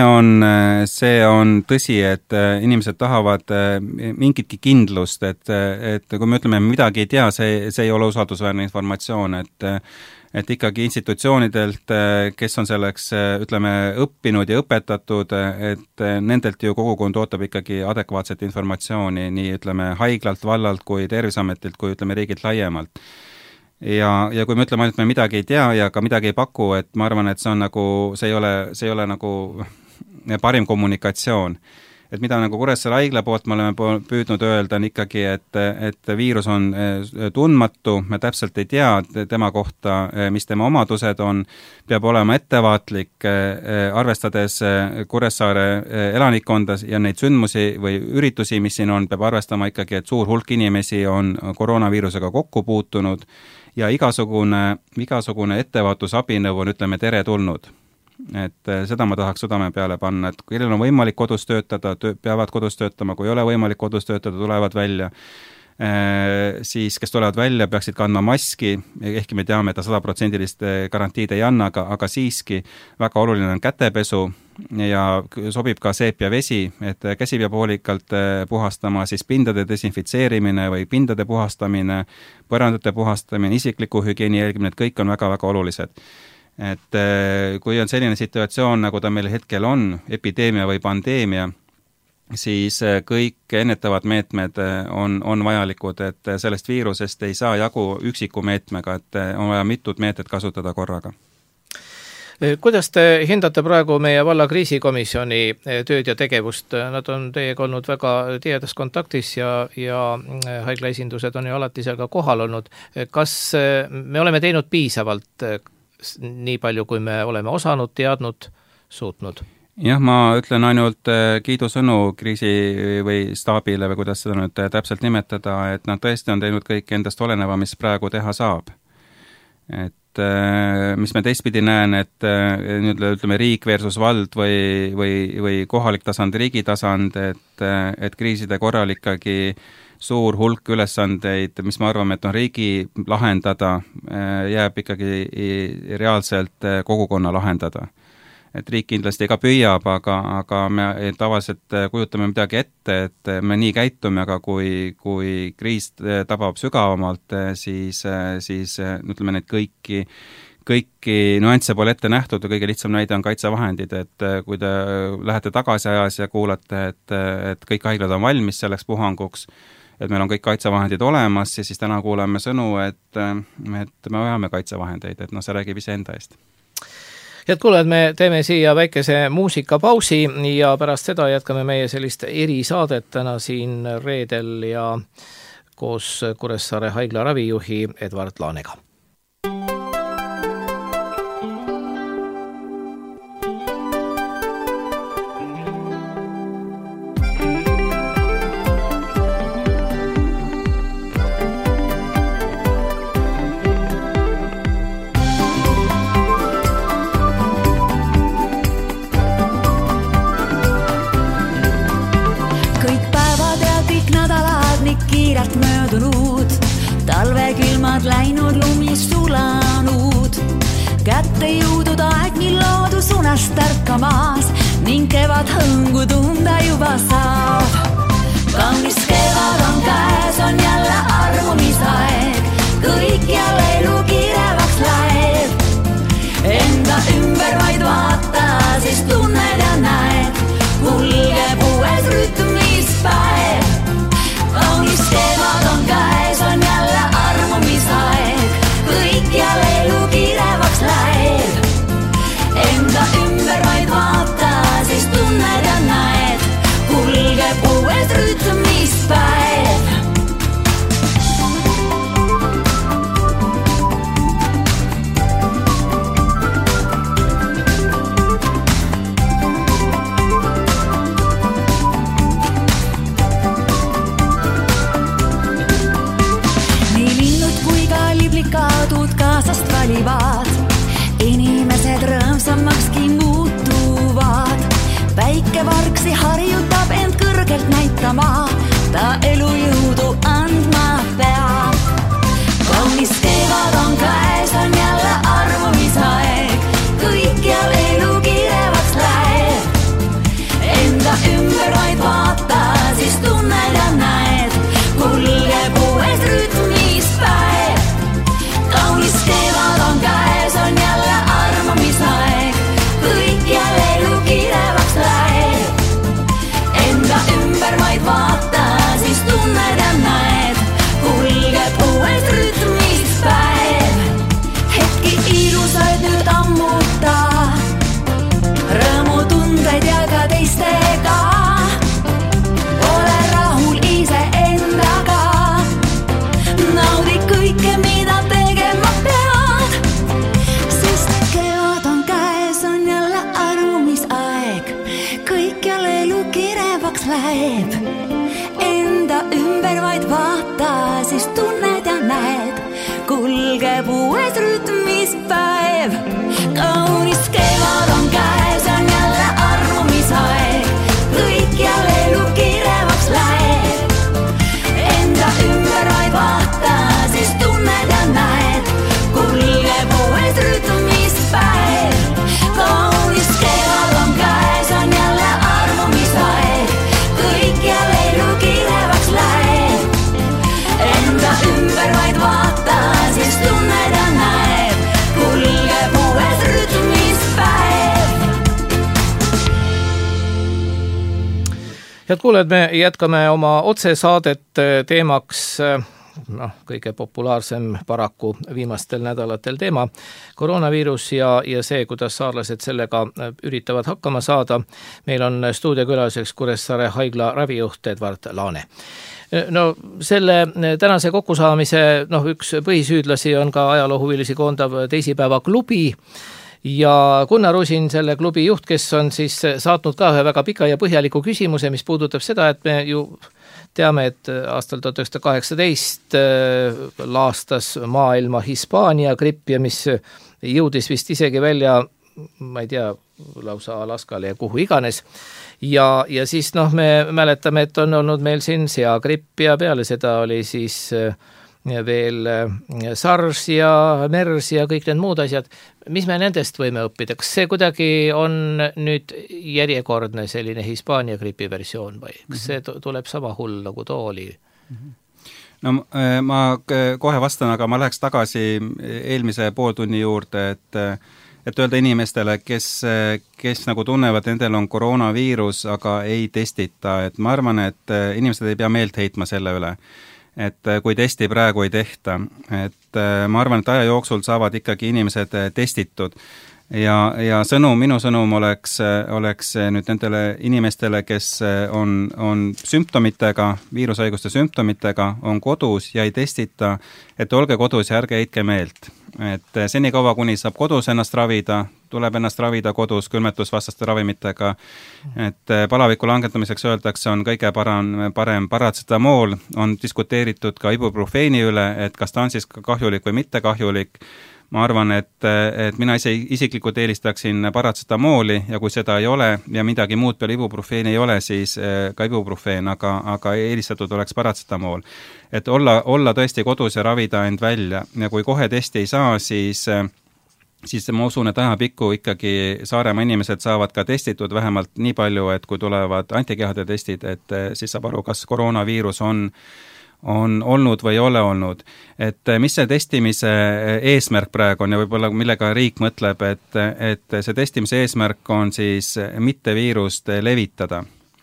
on tõsi, et inimesed tahavad mingitki kindlust, et kui me ütleme, midagi ei tea, see ei ole usaldusväärne informatsioon, et ikkagi institutsioonidelt, kes on selleks, ütleme, õppinud ja õpetatud, et nendelt ju kogukond ootab ikkagi adekvaatset informatsiooni, nii ütleme haiglalt, vallalt kui Terviseametilt, kui ütleme riigilt laiemalt. Ja kui me ütleme, et me midagi ei tea ja ka midagi ei paku, et ma arvan, et see ei ole nagu parim kommunikatsioon. Et mida nagu Kuressaare haigla poolt me oleme püüdnud öelda, on ikkagi, et viirus on tundmatu, me täpselt ei tea tema kohta, mis tema omadused on, peab olema ettevaatlik, arvestades Kuressaare elanikkonda ja neid sündmusi või üritusi, mis siin on, peab arvestama ikkagi, et suur hulk inimesi on koroonaviirusega kokku puutunud ja igasugune ettevaatusabinõu on, ütleme, teretulnud. Et seda ma tahaks südame peale panna, et kellel on võimalik kodus töötada, peavad kodus töötama, kui ei ole võimalik kodus töötada, tulevad välja. Siis, kes tulevad välja, peaksid kandma maski, ehkki me teame, et ta 100% garantiid ei anna, aga siiski väga oluline on kätepesu ja sobib ka seep ja vesi, et käsi peab hoolikalt puhastama, siis pindade desinfitseerimine või pindade puhastamine, põrandate puhastamine, isikliku hügieeni jälgimine, et kõik on väga-väga olulised. Et kui on selline situatsioon, nagu ta meil hetkel on, epideemia või pandeemia, siis kõik ennetavad meetmed on vajalikud, et sellest viirusest ei saa jagu üksiku meetmega, et on vaja mitut meetrit kasutada korraga. Kuidas te hindate praegu meie valla kriisikomisjoni tööd ja tegevust? Nad on teiega olnud väga tihedas kontaktis ja haigla esindused on ju alati seal ka kohal olnud. Kas me oleme teinud piisavalt nii palju, kui me oleme osanud, teadnud, suutnud? Jah, ma ütlen ainult kiidusõnu kriisi või staabile või kuidas seda nüüd täpselt nimetada, et nad tõesti on teinud kõik endast oleneva, mis praegu teha saab. Et mis me teistpidi näen, et nüüd ütleme riik versus vald või kohalik tasand, riigi tasand, et kriiside korral ikkagi suur hulk ülesandeid, mis me arvame, et on riigi lahendada, jääb ikkagi reaalselt kogukonna lahendada. Et riik kindlasti ka püüab, aga me tavaliselt kujutame midagi ette, et me nii käitume, aga kui kriis tabab sügavamalt, siis ütleme neid kõiki nüansse pole ette nähtud ja kõige lihtsam näide on kaitsevahendid, et kui te lähete tagasi ajas ja kuulate, et kõik haiglad on valmis selleks puhanguks, et meil on kõik kaitsevahendid olemas, ja siis täna kuuleme sõnu, et me vajame kaitsevahendeid, et see räägib iseenda eest. Head kuulajad, me teeme siia väikese muusikapausi ja pärast seda jätkame meie sellist erisaadet täna siin reedel ja koos Kuressaare haigla ravijuhi Edward Laanega. Läinud lumi sulanud, kätte jõudnud aeg, mil loodus unast ärkamas ning kevad hõngu tunda juba saab. Kaunis kevad on käes, on jälle armumisaeg, kõik jälle elu kirevaks läheb. Enda ümber vaid vaata, siis tunned ja näed, kulgeb uues rütmis päev. Kaunis kevad on käes, on jälle armumisaeg, kõik jälle elu kirevaks läheb. Enda ümber vaid vaata, siis tunned ja näed, kulgeb uues rütmis päev. Kaasast valivad, inimesed rõõmsamakski muutuvad. Päike vargsi harjutab end kõrgelt näitama, ta elujõudu andma peab. Kaunis kevad on käes, on jälle armumisaeg, kõik jälle elu kirevaks läheb. Enda ümber vaid vaata, siis tunned ja näed, kulgeb uues rütmis päev. Kaunis kevad on käes, on jälle armumisaeg, kõik jälle elu kirevaks läheb. Enda ümber vaid vaata, siis tunned ja näed, kulgeb uues rütmis päev. Hetki ilusaid nüüd ammuta, rõõmutundeid jaga teistega. Ole rahul iseendaga, naudi kõike, mida tegema pead. Sest kevad on käes, on jälle armumisaeg, kõik jälle elu kirevaks läheb. Enda ümber vaid vaata, siis tunned ja näed, kulgeb uues rütmis päev. Kaunis kevad on käes, on jälle armumisaeg, kõik jälle elu kirevaks läheb. Enda ümber vaid vaata, siis tunned ja näed, kulgeb uues rütmis päev. Kaunis kevad on käes, on jälle armumisaeg, kõik jälle elu kirevaks läheb. Enda ümber vaid vaata, siis tunned ja näed, kulgeb uues rütmis päev. Head kuulajad, me jätkame oma otsesaadet teemaks kõige populaarsem paraku viimastel nädalatel teema, koroonaviirus ja see, kuidas saarlased sellega üritavad hakkama saada. Meil on stuudiokülaliseks Kuressaare haigla ravijuht Edward Laane. No selle tänase kokkusaamise üks põhisüüdlasi on ka ajaloohuvilisi koondav Teisipäeva klubi ja Gunnar Usin, selle klubi juht, kes on siis saatnud ka ühe väga pika ja põhjaliku küsimuse, mis puudutab seda, et me ju teame, et aastal 1918 laastas maailma Hispaania gripp ja mis jõudis vist isegi välja, ma ei tea, lausa Alaskale ja kuhu iganes. Ja siis me mäletame, et on olnud meil siin seagripp ja peale seda oli siis veel SARS ja MERS ja kõik need muud asjad. Mis me nendest võime õppida? Kas see kuidagi on nüüd järjekordne selline Hispaania gripi versioon või kas see tuleb sama hull nagu too oli? No ma kohe vastan, aga ma läheks tagasi eelmise pooltunni juurde, et öelda inimestele, kes nagu tunnevad, nendel on koroonaviirus, aga ei testita, et ma arvan, et inimesed ei pea meelt heitma selle üle, et kui testi praegu ei tehta, et ma arvan, et aja jooksul saavad ikkagi inimesed testitud ja minu sõnum oleks nüüd nendele inimestele, kes on sümptomitega, viirushaiguste sümptomitega, on kodus ja ei testita, et olge kodus ja ärge heitke meelt. Et senikaua, kuni saab kodus ennast ravida, tuleb ennast ravida kodus külmetusvastaste ravimitega, et palaviku langetamiseks öeldakse, on kõige parem paratsetamool, on diskuteeritud ka ibuprofeeni üle, et kas ta on siis kahjulik või mitte kahjulik. Ma arvan, et mina isiklikult eelistaksin paratsetamooli ja kui seda ei ole ja midagi muud peale ibuprofeeni ei ole, siis ka ibuprofeen, aga eelistatud oleks paratsetamool. Et olla tõesti kodus ja ravida end välja ja kui kohe testi ei saa, siis ma usun, et ajapikku ikkagi Saaremaa inimesed saavad ka testitud vähemalt nii palju, et kui tulevad antikehade testid, et siis saab aru, kas koroonaviirus on olnud või ei ole olnud. Et mis see testimise eesmärk praegu on ja võib-olla millega riik mõtleb, et see testimise eesmärk on siis mitte viirust levitada.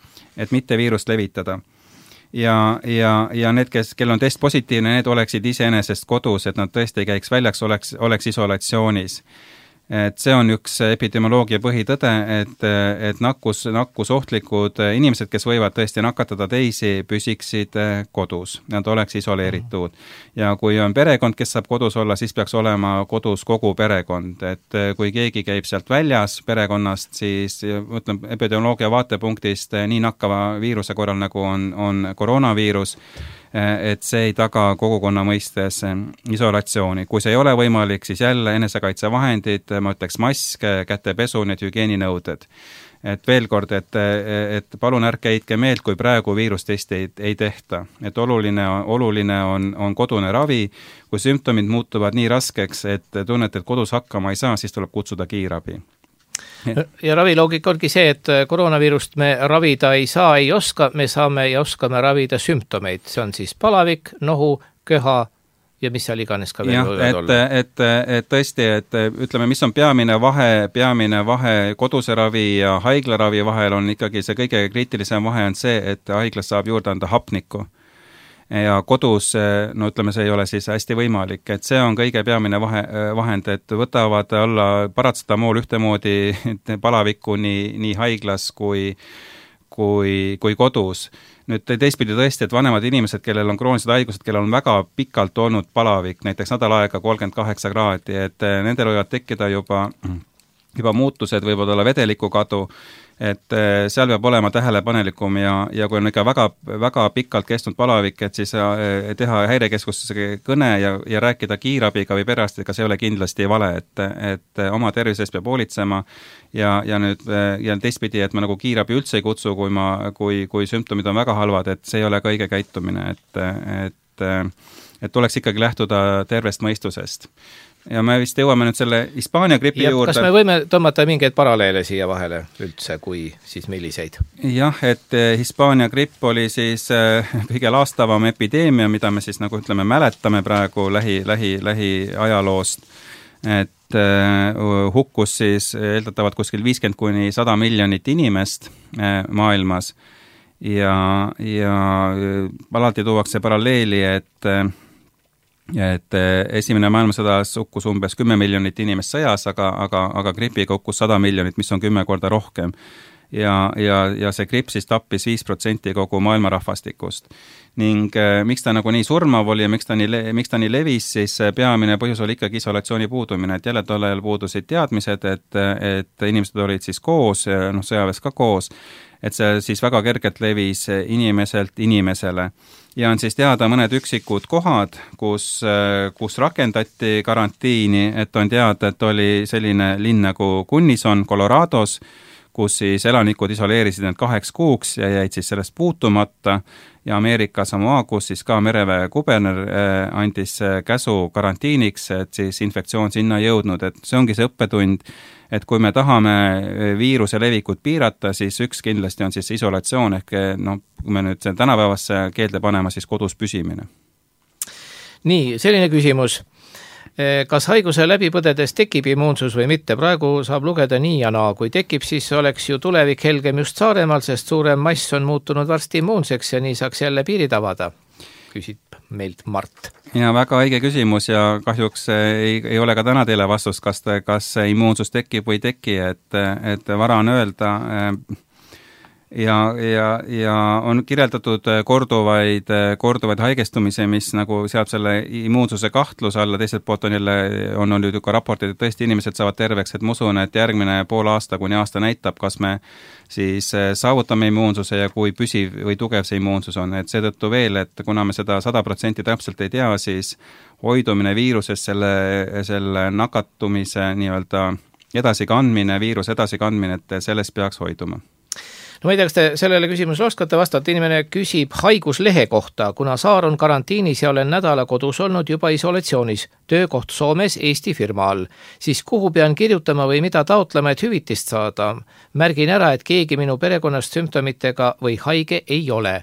Ja need, kellel on test positiivne, need oleksid iseenesest kodus, et nad tõesti käiks väljaks, oleks isolatsioonis. Et see on üks epidemioloogia põhitõde, et nakkusohtlikud inimesed, kes võivad tõesti nakatada teisi, püsiksid kodus, nad oleks isoleeritud. Ja kui on perekond, kes saab kodus olla, siis peaks olema kodus kogu perekond, et kui keegi käib sealt väljas perekonnast, siis epidemioloogia vaatepunktist nii nakkava viiruse korral, nagu on koroonaviirus, et see ei taga kogukonna mõistes isolatsiooni. Kui see ei ole võimalik, siis jälle enesekaitsevahendid, ma ütleks mask, kätepesu, need hügieeninõuded. Et veel kord, et palun ärge heitke meelt, kui praegu viirustesti ei tehta. Et oluline on kodune ravi, kui sümptomid muutuvad nii raskeks, et tunnete, et kodus hakkama ei saa, siis tuleb kutsuda kiirabi. Ja raviloogika ongi see, et koroonaviirust me ravida ei saa, ei oska, me saame ja oskame ravida sümptomeid. See on siis palavik, nohu, köha ja mis seal iganes ka veel võivad olla. Et tõesti, et ütleme, mis on peamine vahe koduse ravi ja haiglaravi vahel on ikkagi see kõige kriitilisem vahe on see, et haiglas saab juurde anda hapnikku. Ja kodus, no ütleme, see ei ole siis hästi võimalik, et see on kõige peamine vahend, et võtavad alla paratsetamool ühtemoodi palavikku nii haiglas kui kodus. Nüüd teistpidi tõesti, et vanemad inimesed, kellel on kroonised haigused, kellel on väga pikalt olnud palavik, näiteks nädal aega 38 kraadi, et nendel võivad tekkida juba muutused, võivad olla vedeliku kadu, et seal peab olema tähelepanelikum ja kui on ikka väga, väga pikalt kestnud palavik, et siis teha häirekeskusesse kõne ja rääkida kiirabiga või perearstiga, see ei ole kindlasti vale, et oma tervisest peab hoolitsema ja nüüd ja teistpidi, et ma nagu kiirabi üldse ei kutsu, kui sümptomid on väga halvad, et see ei ole ka õige käitumine, et tuleks ikkagi lähtuda tervest mõistusest. Ja me vist jõuame nüüd selle Hispaania gripi juurde. Kas me võime tõmmata mingeid paralleele siia vahele üldse, kui siis milliseid? Jah, et Hispaania gripp oli siis kõige laastavam epideemia, mida me siis nagu ütleme mäletame praegu lähi ajaloost, et hukkus siis eeldatavalt kuskil 50–100 miljonit inimest maailmas ja alati tuuakse paralleeli, et esimene maailmasõdas hukkus umbes 10 miljonit inimest sõjas, aga gripiga hukkus 100 miljonit, mis on 10 korda rohkem. Ja see gripp siis tappis 5% kogu maailma rahvastikust. Ning miks ta nagu nii surmav oli ja miks ta nii levis, siis peamine põhjus oli ikkagi isolatsiooni puudumine, et jälle tollel puudusid teadmised, et inimesed olid siis koos, sõjaväes ka koos, et see siis väga kergelt levis inimeselt inimesele. Ja on siis teada mõned üksikud kohad, kus rakendati karantiini, et on teada, et oli selline linn nagu Gunnison Colorados, kus siis elanikud isoleerisid need 2 kuuks ja jäid siis sellest puutumata ja Ameerika Samoa, kus siis ka mereväe kuberner andis käsu karantiiniks, et siis infektsioon sinna jõudnud, et see ongi see õppetund, et kui me tahame viiruse levikut piirata, siis üks kindlasti on siis isolatsioon ehk kui me nüüd tänapäevasse keelde panema, siis kodus püsimine. Nii, selline küsimus. Kas haiguse läbi põdedes tekib immuunsus või mitte? Praegu saab lugeda nii ja naa. Kui tekib, siis oleks ju tulevik helgem just Saaremaal, sest suurem mass on muutunud varsti immuunseks ja nii saaks jälle piirid avada, küsib meilt Mart. Ja väga õige küsimus ja kahjuks ei ole ka täna teile vastust, kas immuunsus tekib või ei teki, et vara on öelda. Ja on kirjeldatud korduvaid haigestumisi, mis nagu seab selle immuunsuse kahtluse alla, teiselt poolt on olnud ka raportid, et tõesti inimesed saavad terveks, et ma usun, et järgmine pool aasta kuni aasta näitab, kas me siis saavutame immuunsuse ja kui püsiv või tugev see immuunsus on, et seetõttu veel, et kuna me seda 100% täpselt ei tea, siis hoidumine viirusest, selle nakatumise nii-öelda edasikandmine, viiruse edasikandmine, et sellest peaks hoiduma. No ma ei tea, kas te sellele küsimusele oskate vastata, inimene küsib haiguslehe kohta, kuna Saar on karantiinis ja olen nädala kodus olnud juba isolatsioonis, töökoht Soomes Eesti firma all, siis kuhu pean kirjutama või mida taotlema, et hüvitist saada? Märgin ära, et keegi minu perekonnast sümptomitega või haige ei ole.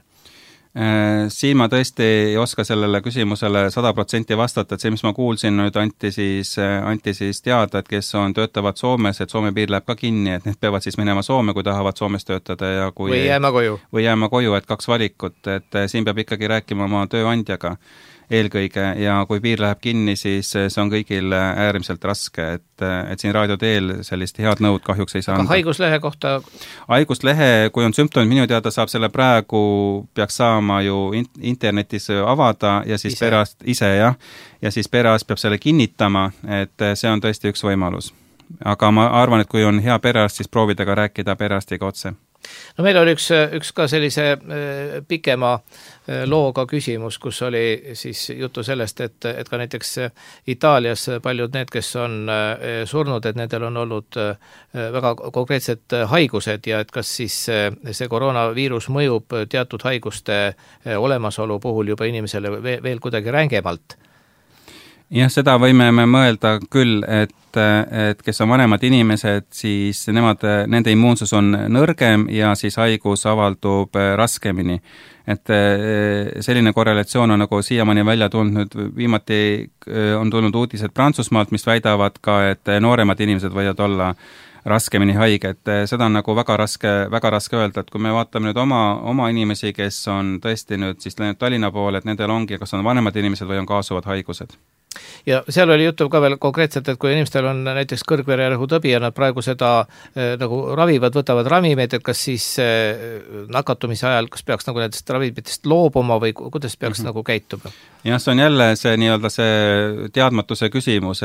Siin ma tõesti ei oska sellele küsimusele 100% vastata, et see, mis ma kuulsin, nüüd anti siis teada, et kes töötavad Soomes, et Soome piir läheb ka kinni, et need peavad siis minema Soome, kui tahavad Soomes töötada ja kui või jääma koju, et 2 valikut, et siin peab ikkagi rääkima oma tööandjaga eelkõige ja kui piir läheb kinni, siis see on kõigil äärmiselt raske, et siin raadio teel sellist head nõud kahjuks ei saa anda. Aga haiguslehe kohta? Haiguslehe, kui on sümptomid, minu teada saab selle praegu, peaks saama ju internetis avada ja siis perearst ise, ja siis perearst peab selle kinnitama, et see on tõesti üks võimalus. Aga ma arvan, et kui on hea perearst, siis proovida ka rääkida perearstiga otse. No meil oli üks ka sellise pikema looga küsimus, kus oli siis juttu sellest, et ka näiteks Itaalias paljud need, kes on surnud, et nendel on olnud väga konkreetsed haigused ja et kas siis see koroonaviirus mõjub teatud haiguste olemasolu puhul juba inimesele veel kuidagi rängemalt. Jah, seda võime me mõelda küll, et kes on vanemad inimesed, siis nende immuunsus on nõrgem ja siis haigus avaldub raskemini. Et selline korrelatsioon on nagu siiamaani välja tulnud, viimati on tulnud uudised Prantsusmaalt, mis väidavad ka, et nooremad inimesed võivad olla raskemini haige, et seda on nagu väga raske öelda, et kui me vaatame nüüd oma inimesi, kes on tõesti nüüd siis läinud Tallinna poole, et nendel ongi, kas on vanemad inimesed või on kaasuvad haigused. Ja seal oli juttu ka veel konkreetselt, et kui inimestel on näiteks kõrgvererõhutõbi ja nad praegu seda nagu ravivad, võtavad ravimeid, et kas siis nakatumise ajal, kas peaks nagu nendest ravimitest loobuma või kuidas peaks nagu käituma? Jah, see on jälle see nii-öelda see teadmatuse küsimus,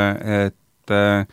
et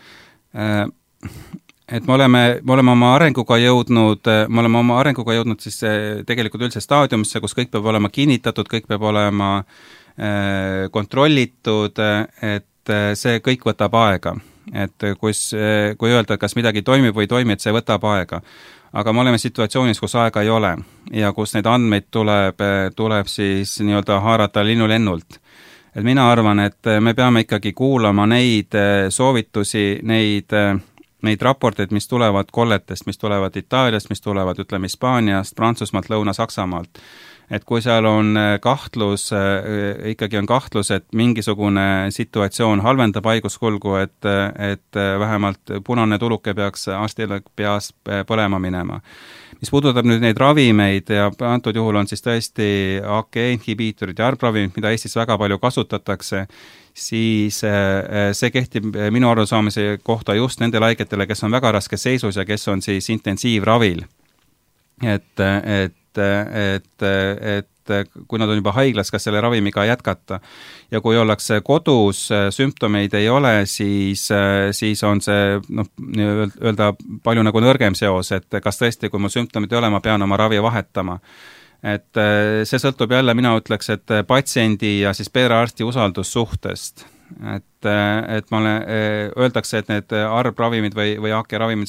me oleme oma arenguga jõudnud siis tegelikult üldse staadiumisse, kus kõik peab olema kinnitatud, kõik peab olema kontrollitud, et see kõik võtab aega. Et kui öelda, kas midagi toimib või ei toimi, et see võtab aega. Aga me oleme situatsioonis, kus aega ei ole ja kus neid andmeid tuleb siis nii-öelda haarata linnulennult. Et mina arvan, et me peame ikkagi kuulama neid soovitusi, neid raporteid, mis tulevad kolletest, mis tulevad Itaaliast, mis tulevad, ütleme, Hispaaniast, Prantsusmaalt, Lõuna-Saksamaalt. Et kui seal on ikkagi on kahtlus, et mingisugune situatsioon halvendab haiguskulgu, et vähemalt punane tuluke peaks arstile peas põlema minema. Mis puudutab nüüd neid ravimeid ja antud juhul on siis tõesti AKE inhibiitorid ja ARB-ravimid, mida Eestis väga palju kasutatakse, siis see kehtib minu arusaamise kohta just nendele haigetele, kes on väga raskes seisus ja kes on siis intensiivravil. Et kui nad on juba haiglas, kas selle ravimiga jätkata. Ja kui ollakse kodus, sümptomeid ei ole, siis on see öelda palju nagu nõrgem seos, et kas tõesti, kui mul sümptomid ei ole, ma pean oma ravi vahetama. Et see sõltub jälle, mina ütleks, et patsiendi ja siis perearsti usaldussuhtest. Et öeldakse, et need ARB-ravimid või AK-ravimid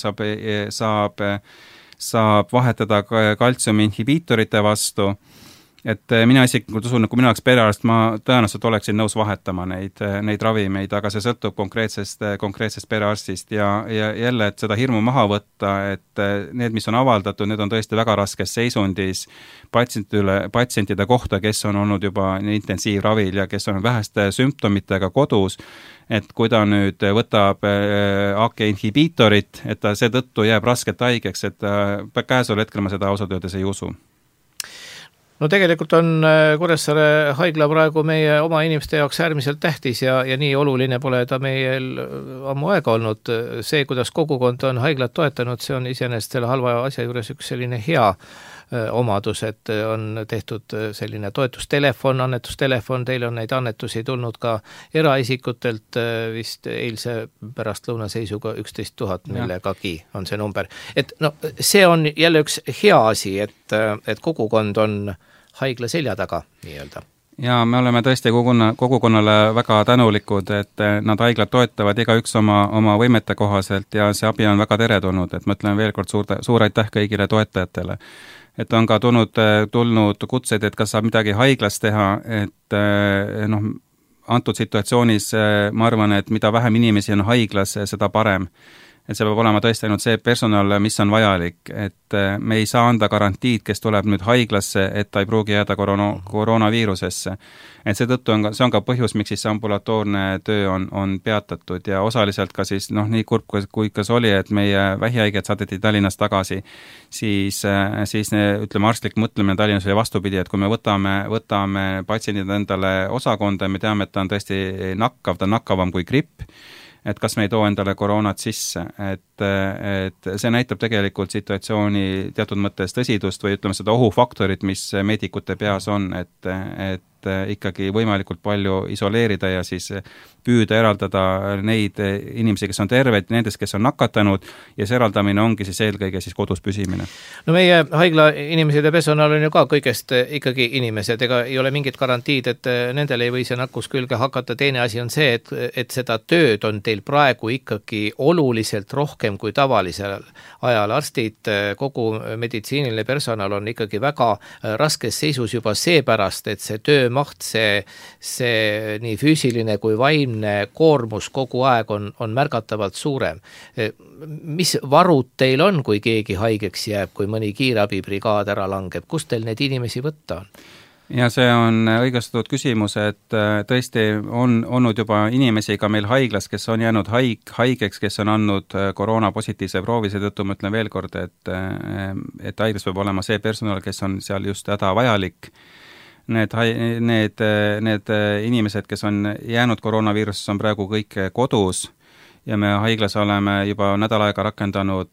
saab vahetada kaltsiumi inhibiitorite vastu, et mina isiklikult usun, kui mina oleks perearst, ma tõenäoliselt oleksin nõus vahetama neid ravimeid, aga see sõltub konkreetsest perearstist ja jälle, et seda hirmu maha võtta, et need, mis on avaldatud, need on tõesti väga raskes seisundis patsientide kohta, kes on olnud juba intensiivravil ja kes on väheste sümptomitega kodus, et kui ta nüüd võtab AK inhibiitorit, et ta seetõttu jääb raskelt haigeks, et käesoleval hetkel ma seda ausalt öeldes ei usu. No tegelikult on Kuressaare haigla praegu meie oma inimeste jaoks äärmiselt tähtis ja nii oluline pole ta meil ammu aega olnud. See, kuidas kogukond on haiglat toetanud, see on iseenesest selle halva asja juures üks selline hea omadus, et on tehtud selline toetustelefon, annetustelefon, teil on neid annetusi tulnud ka eraisikutelt vist eilse pärastlõunaseisuga 11 000 millegagi on see number. Et no, see on jälle üks hea asi, et kogukond on haigla selja taga nii-öelda. Ja me oleme tõesti kogukonnale väga tänulikud, et nad haiglat toetavad igaüks oma võimete kohaselt ja see abi on väga teretulnud, et mõtlen veel kord suur aitäh kõigile toetajatele. Et on ka tulnud kutsed, et kas saab midagi haiglas teha, et antud situatsioonis ma arvan, et mida vähem inimesi on haiglas, seda parem. Et see peab olema tõesti ainult see personal, mis on vajalik, et me ei saa anda garantiid, kes tuleb nüüd haiglasse, et ta ei pruugi jääda koroonaviirusesse. Et seetõttu see on ka põhjus, miks siis ambulatoorne töö on peatatud ja osaliselt ka siis, nii kurb kui kas oli, et meie vähihaiged saadeti Tallinnas tagasi, siis ütleme, arstlik mõtlemine Tallinnas oli vastupidi, et kui me võtame patsiendid endale osakonda ja me teame, et ta on tõesti nakkav, ta on nakkavam kui gripp, et kas me ei too endale koroonat sisse, et see näitab tegelikult situatsiooni teatud mõttes tõsidust või ütleme seda ohufaktorit, mis meedikute peas on, et ikkagi võimalikult palju isoleerida ja siis püüda eraldada neid inimesi, kes on terved, nendest, kes on nakatanud ja see eraldamine ongi siis eelkõige siis kodus püsimine. No meie haigla inimesed ja personal on ju ka kõigest ikkagi inimesed, ega ei ole mingit garantiid, et nendel ei või see nakkus külge hakata. Teine asi on see, et seda tööd on teil praegu ikkagi oluliselt rohkem kui tavalisel ajal. Arstid, kogu meditsiiniline personal on ikkagi väga raskes seisus juba seepärast, et see töömaht, see nii füüsiline kui vaimne koormus kogu aeg on märgatavalt suurem. Mis varud teil on, kui keegi haigeks jääb, kui mõni kiirabibrigaad ära langeb? Kust teil neid inimesi võtta on? Ja see on õigustatud küsimus, et tõesti on olnud juba inimesi ka meil haiglas, kes on jäänud haigeks, kes on andnud koroonapositiivse proovi, seetõttu ma ütlen veel kord, et haiglas peab olema see personal, kes on seal just hädavajalik. Need inimesed, kes on jäänud koroonaviirusesse, on praegu kõik kodus ja me haiglas oleme juba nädal aega rakendanud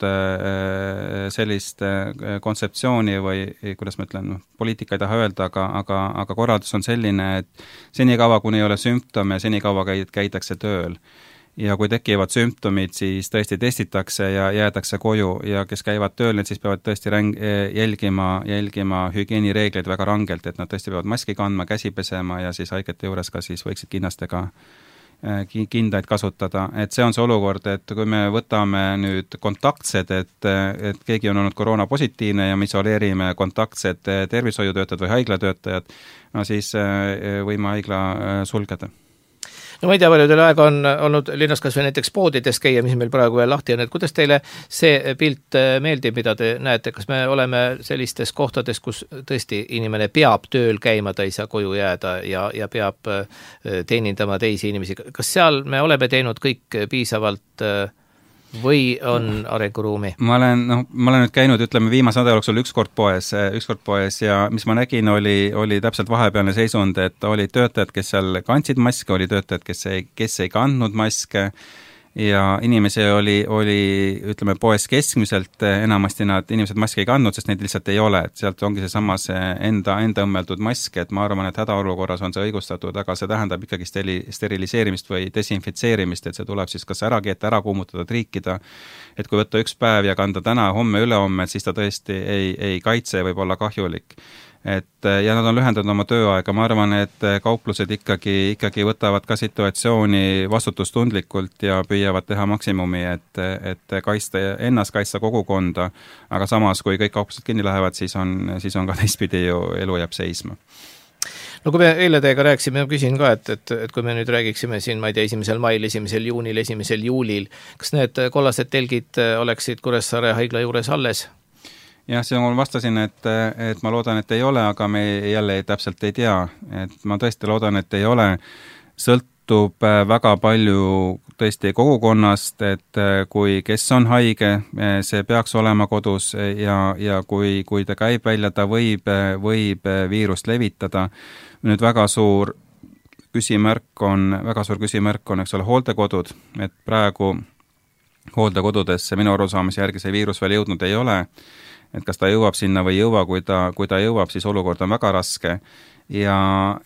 sellist kontseptsiooni või kuidas ma ütlen, poliitika ei taha öelda, aga korraldus on selline, et senikaua, kuni ei ole sümptome, senikaua käidakse tööl. Ja kui tekivad sümptomid, siis tõesti testitakse ja jäädakse koju ja kes käivad tööl, need siis peavad tõesti jälgima hügieenireegleid väga rangelt, et nad tõesti peavad maski kandma, käsi pesema ja siis haigete juures ka siis võiksid kinnastega kindaid kasutada. Et see on see olukord, et kui me võtame nüüd kontaktsed, et keegi on olnud koroonapositiivne ja me isoleerime kontaktsed tervishoiutöötajad või haiglatöötajad, no siis võime haigla sulgeda. No ma ei tea, palju teil aega on olnud linnas kas või näiteks poodides käia, mis meil praegu veel lahti on, et kuidas teile see pilt meeldib, mida te näete, kas me oleme sellistes kohtades, kus tõesti inimene peab tööl käima, ta ei saa koju jääda ja peab teenindama teisi inimesi, kas seal me oleme teinud kõik piisavalt või on arenguruumi? Ma olen nüüd käinud, ütleme, viimase nädala jooksul ükskord poes ja mis ma nägin, oli täpselt vahepealne seisund, et oli töötajad, kes seal kandsid maske, oli töötajad, kes ei kandnud maske, ja inimesi oli ütleme, poes keskmiselt, enamasti inimesed maski ei kandnud, sest neid lihtsalt ei ole, et sealt ongi seesama see enda õmmeldud mask, et ma arvan, et hädaolukorras on see õigustatud, aga see tähendab ikkagi steriliseerimist või desinfitseerimist, et see tuleb siis kas ära keeta, ära kuumutada, triikida, et kui võtta üks päev ja kanda täna, homme, ülehomme, et siis ta tõesti ei kaitse ja võib olla kahjulik. Ja nad on lühendanud oma tööaega, ma arvan, et kauplused ikkagi võtavad ka situatsiooni vastutustundlikult ja püüavad teha maksimumi, et ennast kaitsta kogukonda, aga samas, kui kõik kauplused kinni lähevad, siis on ka teistpidi ju elu jääb seisma. No kui me eile teiega rääkisime, ma küsin ka, et kui me nüüd räägiksime siin, ma ei tea, 1. mail, 1. juunil, 1. juulil, kas need kollased telgid oleksid Kuressaare haigla juures alles? Jah, siin ma vastasin, et ma loodan, et ei ole, aga me jälle täpselt ei tea. Et ma tõesti loodan, et ei ole. Sõltub väga palju tõesti kogukonnast, et kui kes on haige, see peaks olema kodus ja kui ta käib välja, ta võib viirust levitada. Nüüd väga suur küsimärk on, eks ole, hooldekodud, et praegu hooldekodudesse minu arusaamise järgi see viirus veel jõudnud ei ole, et kas ta jõuab sinna või ei jõua, kui ta jõuab, siis olukord on väga raske ja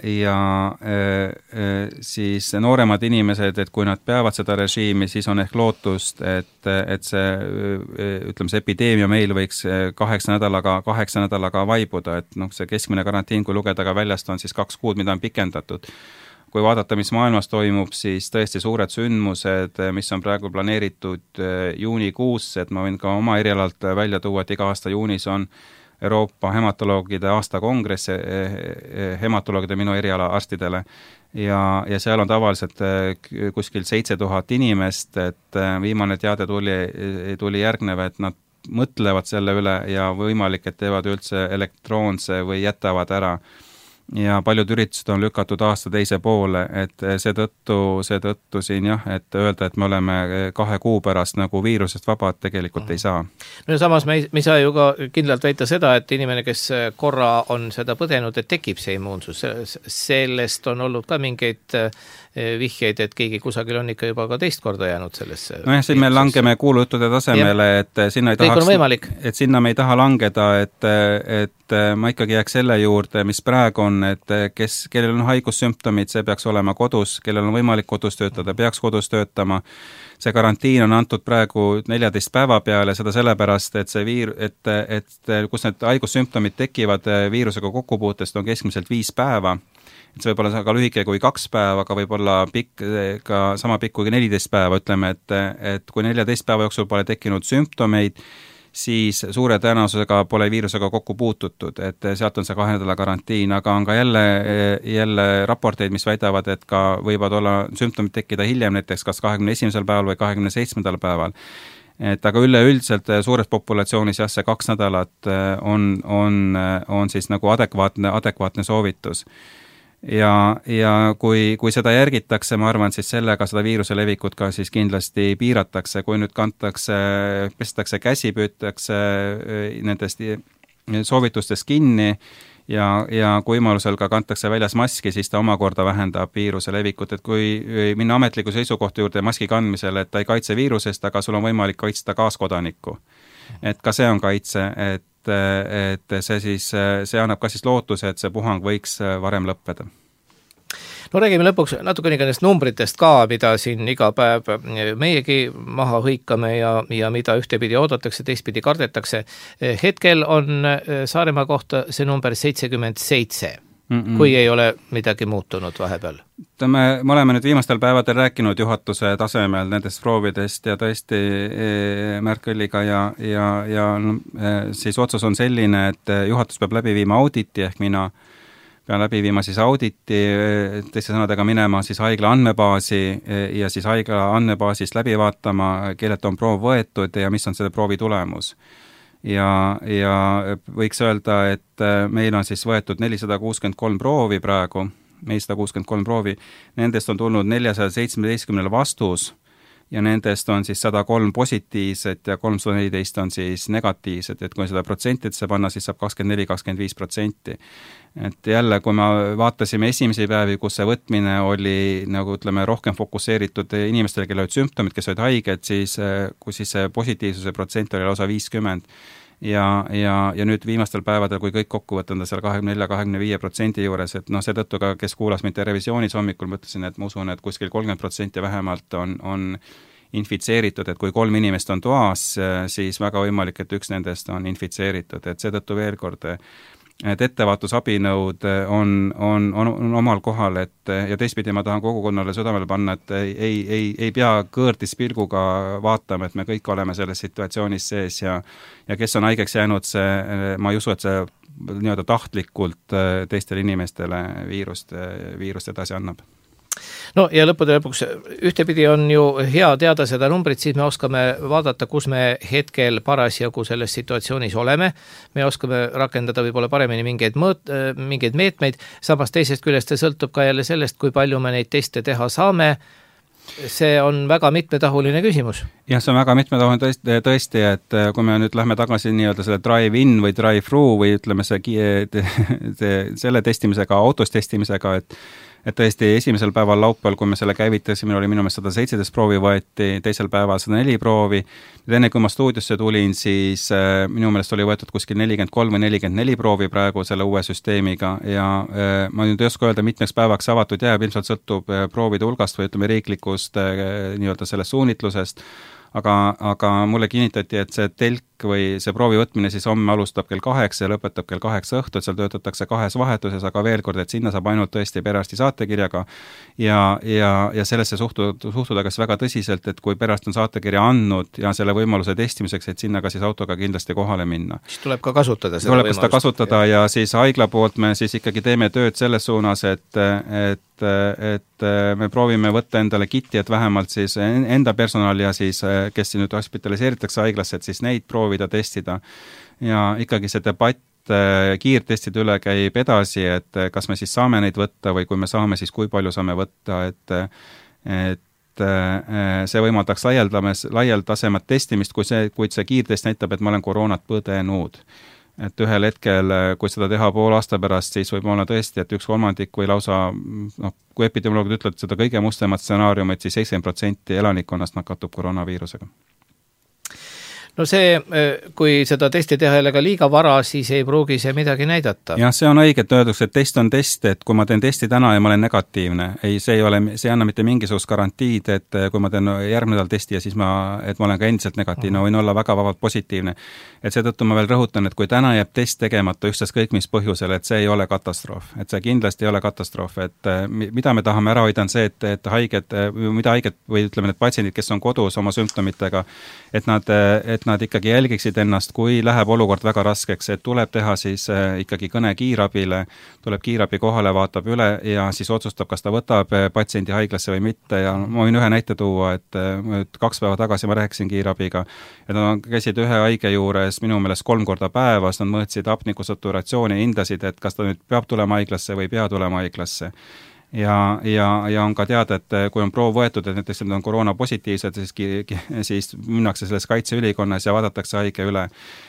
siis nooremad inimesed, et kui nad peavad seda režiimi, siis on ehk lootust, et see, ütleme, see epideemia meil võiks 8 nädalaga vaibuda, et see keskmine karantiin, kui lugeda ka väljast, on siis 2 kuud, mida on pikendatud. Kui vaadata, mis maailmas toimub, siis tõesti suured sündmused, mis on praegu planeeritud juunikuusse, et ma võin ka oma erialalt välja tuua, et iga aasta juunis on Euroopa hematoloogide aastakongress, hematoloogide minu eriala arstidele, ja seal on tavaliselt kuskil 7000 inimest, et viimane teade tuli järgnev, et nad mõtlevad selle üle ja võimalik, et teevad üldse elektroonse või jätavad ära. Ja paljud üritused on lükatud aasta teise poole, et seetõttu siin jah, et öelda, et me oleme 2 kuu pärast nagu viirusest vabad, tegelikult ei saa. No samas me ei saa ju ka kindlalt väita seda, et inimene, kes korra on seda põdenud, et tekib see immuunsus. Sellest on olnud ka mingeid vihjeid, et keegi kusagil on ikka juba ka teist korda jäänud sellesse. No jah, siin me langeme kuulujuttude tasemele, et sinna me ei taha langeda, et ma ikkagi jääks selle juurde, mis praegu on, et kellel on haigussümptomid, see peaks olema kodus, kellel on võimalik kodus töötada, peaks kodus töötama. See karantiin on antud praegu 14 päeva peale, seda sellepärast, et kus need haigussümptomid tekivad viirusega kokkupuutest, on keskmiselt 5 päeva. Et see võib olla ka lühike kui 2 päeva, aga võib olla ka sama pikk kui 14 päeva, ütleme, et kui 14 päeva jooksul pole tekkinud sümptomeid, siis suure tõenäosusega pole viirusega kokku puututud, et sealt on see 2 nädala karantiin, aga on ka jälle raporteid, mis väidavad, et ka võivad olla sümptomid tekkida hiljem, näiteks kas 21. päeval või 27. päeval. Et aga üleüldiselt suures populatsioonis jah, see 2 nädalat on siis nagu adekvaatne soovitus. Ja kui seda järgitakse, ma arvan, siis sellega seda viiruse levikut ka siis kindlasti piiratakse, kui nüüd pestakse käsi, püütakse nendest soovitustest kinni ja kui võimalusel ka kantakse väljas maski, siis ta omakorda vähendab viiruse levikut, et kui minna ametliku seisukohta juurde maski kandmisele, et ta ei kaitse viirusest, aga sul on võimalik kaitsta kaaskodanikku. Et ka see on kaitse, et see annab ka siis lootuse, et see puhang võiks varem lõppeda. No räägime lõpuks natukene nendest numbritest ka, mida siin iga päev meiegi maha hõikame ja mida ühtepidi oodatakse, teistpidi kardetakse. Hetkel on Saaremaa kohta see number 77. Kui ei ole midagi muutunud vahepeal? Me oleme nüüd viimastel päevadel rääkinud juhatuse tasemel nendest proovidest ja tõesti Märk-Õlliga ja siis otsus on selline, et juhatus peab läbi viima auditi, ehk mina pean läbi viima siis auditi, teiste sõnadega minema siis haigla andmebaasi ja siis haigla andmebaasist läbi vaatama, kellelt on proov võetud ja mis on selle proovi tulemus. Ja võiks öelda, et meil on siis võetud 463 proovi praegu, 463 proovi, nendest on tulnud 417 vastus, ja nendest on siis 103 positiivset ja 314 on siis negatiivset, et kui seda protsentidesse panna, siis saab 24-25%. Et jälle, kui me vaatasime esimesi päevi, kus see võtmine oli nagu ütleme rohkem fokusseeritud inimestele, kellel olid sümptomid, kes olid haiged, siis kui siis see positiivsuse protsent oli lausa 50. Ja nüüd viimastel päevadel, kui kõik kokku võtta seal 24-25% juures, et seetõttu ka, kes kuulas mind televisioonis hommikul, mõtlesin, et ma usun, et kuskil 30% vähemalt on infitseeritud, et kui 3 inimest on toas, siis väga võimalik, et üks nendest on infitseeritud, et seetõttu veel kord et ettevaatusabinõud on omal kohal, et ja teistpidi ma tahan kogukonnale südamele panna, et ei pea kõõrdispilguga vaatama, et me kõik oleme selles situatsioonis sees ja kes on haigeks jäänud, ma ei usu, et see nii-öelda tahtlikult teistele inimestele viirust edasi annab. No ja lõppude lõpuks ühtepidi on ju hea teada seda numbrit, siis me oskame vaadata, kus me hetkel parasjagu selles situatsioonis oleme, me oskame rakendada võib-olla paremini mingeid meetmeid, samas teisest küljest see sõltub ka jälle sellest, kui palju me neid teste teha saame. See on väga mitmetahuline küsimus. Jah, see on väga mitmetahuline tõesti, et kui me nüüd lähme tagasi nii-öelda selle drive-in või drive-through või ütleme selle testimisega, autos testimisega, et tõesti esimesel päeval laupäeval, kui me selle käivitasime, oli minu meelest 117 proovi võeti, teisel päeval 104 proovi. Enne kui ma stuudiosse tulin, siis minu meelest oli võetud kuskil 43 või 44 proovi praegu selle uue süsteemiga ja ma nüüd ei oska öelda, mitmeks päevaks avatud jääb, ilmselt sõltub proovide hulgast või ütleme riiklikust nii-öelda sellest suunitlusest. Aga mulle kinnitati, et see telk või see proovi võtmine siis homme alustab kell 8 ja lõpetab kell 8 õhtul, seal töötatakse 2 vahetuses, aga veel kord, et sinna saab ainult tõesti perearsti saatekirjaga ja sellesse suhtuda kas väga tõsiselt, et kui perearst on saatekirja andnud ja selle võimaluse testimiseks, et sinna ka siis autoga kindlasti kohale minna. Siis tuleb ka kasutada seda võimalust. Tuleb seda kasutada ja siis haigla poolt me siis ikkagi teeme tööd selles suunas, et me proovime võtta endale kitti, et vähemalt siis enda personal ja siis kes nüüd hospitaliseeritakse haiglasse, et siis neid proovida testida ja ikkagi see debatt kiirtestide üle käib edasi, et kas me siis saame neid võtta või kui me saame, siis kui palju saame võtta, et see võimaldaks laialdasemat testimist, kuid see kiirtest näitab, et ma olen koroonat põdenud. Et ühel hetkel, kui seda teha pool aasta pärast, siis võib olla tõesti, et 1/3 või lausa, kui epidemioloogid ütlevad seda kõige mustemat stsenaariumit, siis 70% elanikkonnast nakatub koroonaviirusega. No see, kui seda testi teha jälle liiga vara, siis ei pruugi see midagi näidata. Jah, see on õige, et öeldakse, et test on test, et kui ma teen testi täna ja ma olen negatiivne, see ei anna mitte mingisugust garantiid, et kui ma teen järgmine nädal testi ja siis ma olen ka endiselt negatiivne, võin olla väga vabalt positiivne. Et seetõttu ma veel rõhutan, et kui täna jääb test tegemata ükskõik mis põhjusel, et see ei ole katastroof, et see kindlasti ei ole katastroof, et mida me tahame ära hoida on see, et haiged või ütleme need patsiendid, kes on kodus oma sümptomitega, et nad ikkagi jälgiksid ennast, kui läheb olukord väga raskeks, et tuleb teha siis ikkagi kõne kiirabile, tuleb kiirabi kohale, vaatab üle ja siis otsustab, kas ta võtab patsiendi haiglasse või mitte ja ma võin ühe näite tuua, et 2 päeva tagasi ma rääkisin kiirabiga ja nad käisid ühe haige juures minu meelest 3 korda päevas, nad mõõtsid hapnikusaturatsiooni, hindasid, et kas ta nüüd peab tulema haiglasse või ei pea tulema haiglasse. Ja on ka teada, et kui on proov võetud, et näiteks need on koroona positiivsed, siis minnakse selles kaitseülikonnas ja vaadatakse haige üle.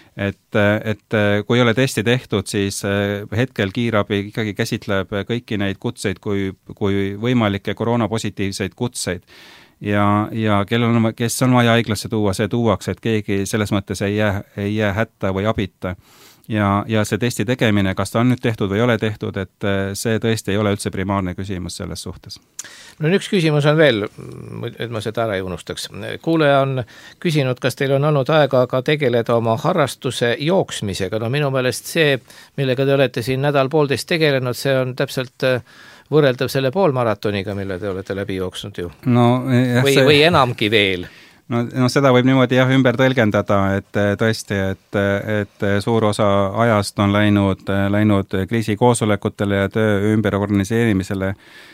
Et kui ei ole testi tehtud, siis hetkel kiirabi ikkagi käsitleb kõiki neid kutseid kui võimalikke koroona positiivseid kutseid. Ja kes on vaja haiglasse tuua, see tuuakse, et keegi selles mõttes ei jää hätta või abita. Ja see testi tegemine, kas ta on nüüd tehtud või ei ole tehtud, et see tõesti ei ole üldse primaarne küsimus selles suhtes. No üks küsimus on veel, et ma seda ära ei unustaks. Kuulaja on küsinud, kas teil on olnud aega ka tegeleda oma harrastuse jooksmisega. No minu meelest see, millega te olete siin nädal-poolteist tegelenud, see on täpselt võrreldav selle poolmaratoniga, mille te olete läbi jooksnud ju. No, või enamgi veel. No seda võib niimoodi ümber tõlgendada, et tõesti, et suur osa ajast on läinud kriisikoosolekutele ja töö ümberorganiseerimisele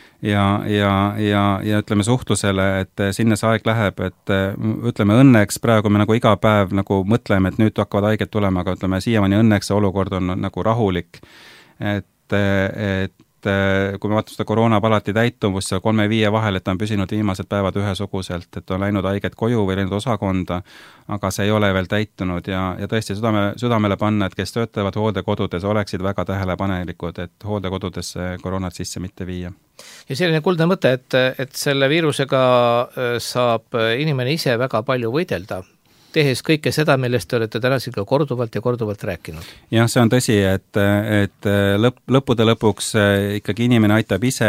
ja ütleme suhtlusele, et sinna see aeg läheb, et ütleme õnneks praegu me nagu iga päev nagu mõtleme, et nüüd hakkavad haiged tulema, aga ütleme siiamaani õnneks see olukord on nagu rahulik, et kui me vaatame seda koroonapalati täitumust seal 3-5 vahel, et ta on püsinud viimased päevad ühesuguselt, et on läinud haiged koju või läinud osakonda, aga see ei ole veel täitunud ja tõesti südamele panna, et kes töötavad hooldekodudes, oleksid väga tähelepanelikud, et hooldekodudesse koroonat sisse mitte viia. Ja selline kuldne mõte, et selle viirusega saab inimene ise väga palju võidelda, tehes kõike seda, millest te olete täna siin ka korduvalt ja korduvalt rääkinud. Jah, see on tõsi, et lõppude lõpuks ikkagi inimene aitab ise,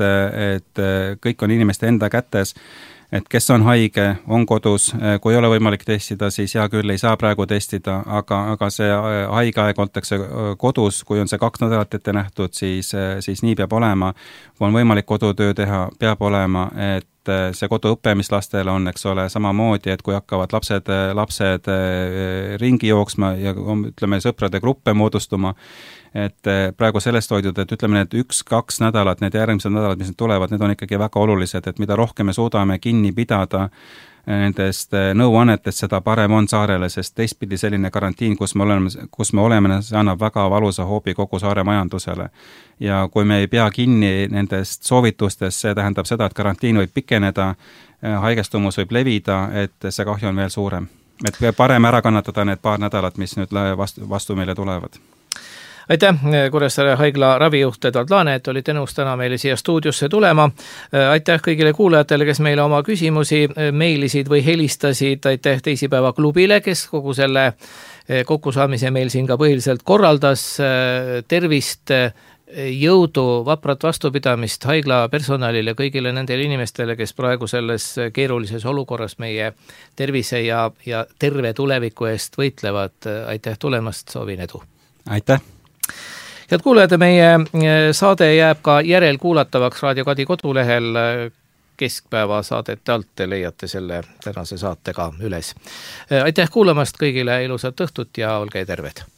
et kõik on inimeste enda kätes, et kes on haige, on kodus, kui ei ole võimalik testida, siis hea küll, ei saa praegu testida, aga see haigeaeg oltakse kodus, kui on see 2 nädalat ette nähtud, siis nii peab olema. Kui on võimalik kodutöö teha, peab olema, et see koduõpe, mis lastel on, eks ole, samamoodi, et kui hakkavad lapsed ringi jooksma ja ütleme, sõprade gruppe moodustuma, et praegu sellest hoidud, et ütleme, need 1-2 nädalat, need järgmised nädalad, mis need tulevad, need on ikkagi väga olulised, et mida rohkem me suudame kinni pidada nendest nõuannetest, seda parem on saarele, sest teistpidi selline karantiin, kus me oleme, see annab väga valusa hoobi kogu saare majandusele. Ja kui me ei pea kinni nendest soovitustest, see tähendab seda, et karantiin võib pikeneda, haigestumus võib levida, et see kahju on veel suurem. Et parem ära kannatada need paar nädalat, mis nüüd vastu meile tulevad. Aitäh, Kuressaare haigla ravijuht Edvard Laane, et olite nõus täna meile siia stuudiosse tulema. Aitäh kõigile kuulajatele, kes meile oma küsimusi meilisid või helistasid. Aitäh Teisipäeva klubile, kes kogu selle kokkusaamise meil siin ka põhiliselt korraldas. Tervist, jõudu, vaprat vastupidamist haigla personalile, kõigile nendele inimestele, kes praegu selles keerulises olukorras meie tervise ja terve tuleviku eest võitlevad. Aitäh tulemast, soovin edu! Aitäh! Head kuulajad, meie saade jääb ka järelkuulatavaks Raadio Kadi kodulehel. Keskpäeva saadete alt te leiate selle tänase saate ka üles. Aitäh kuulamast kõigile, ilusat õhtut ja olge terved!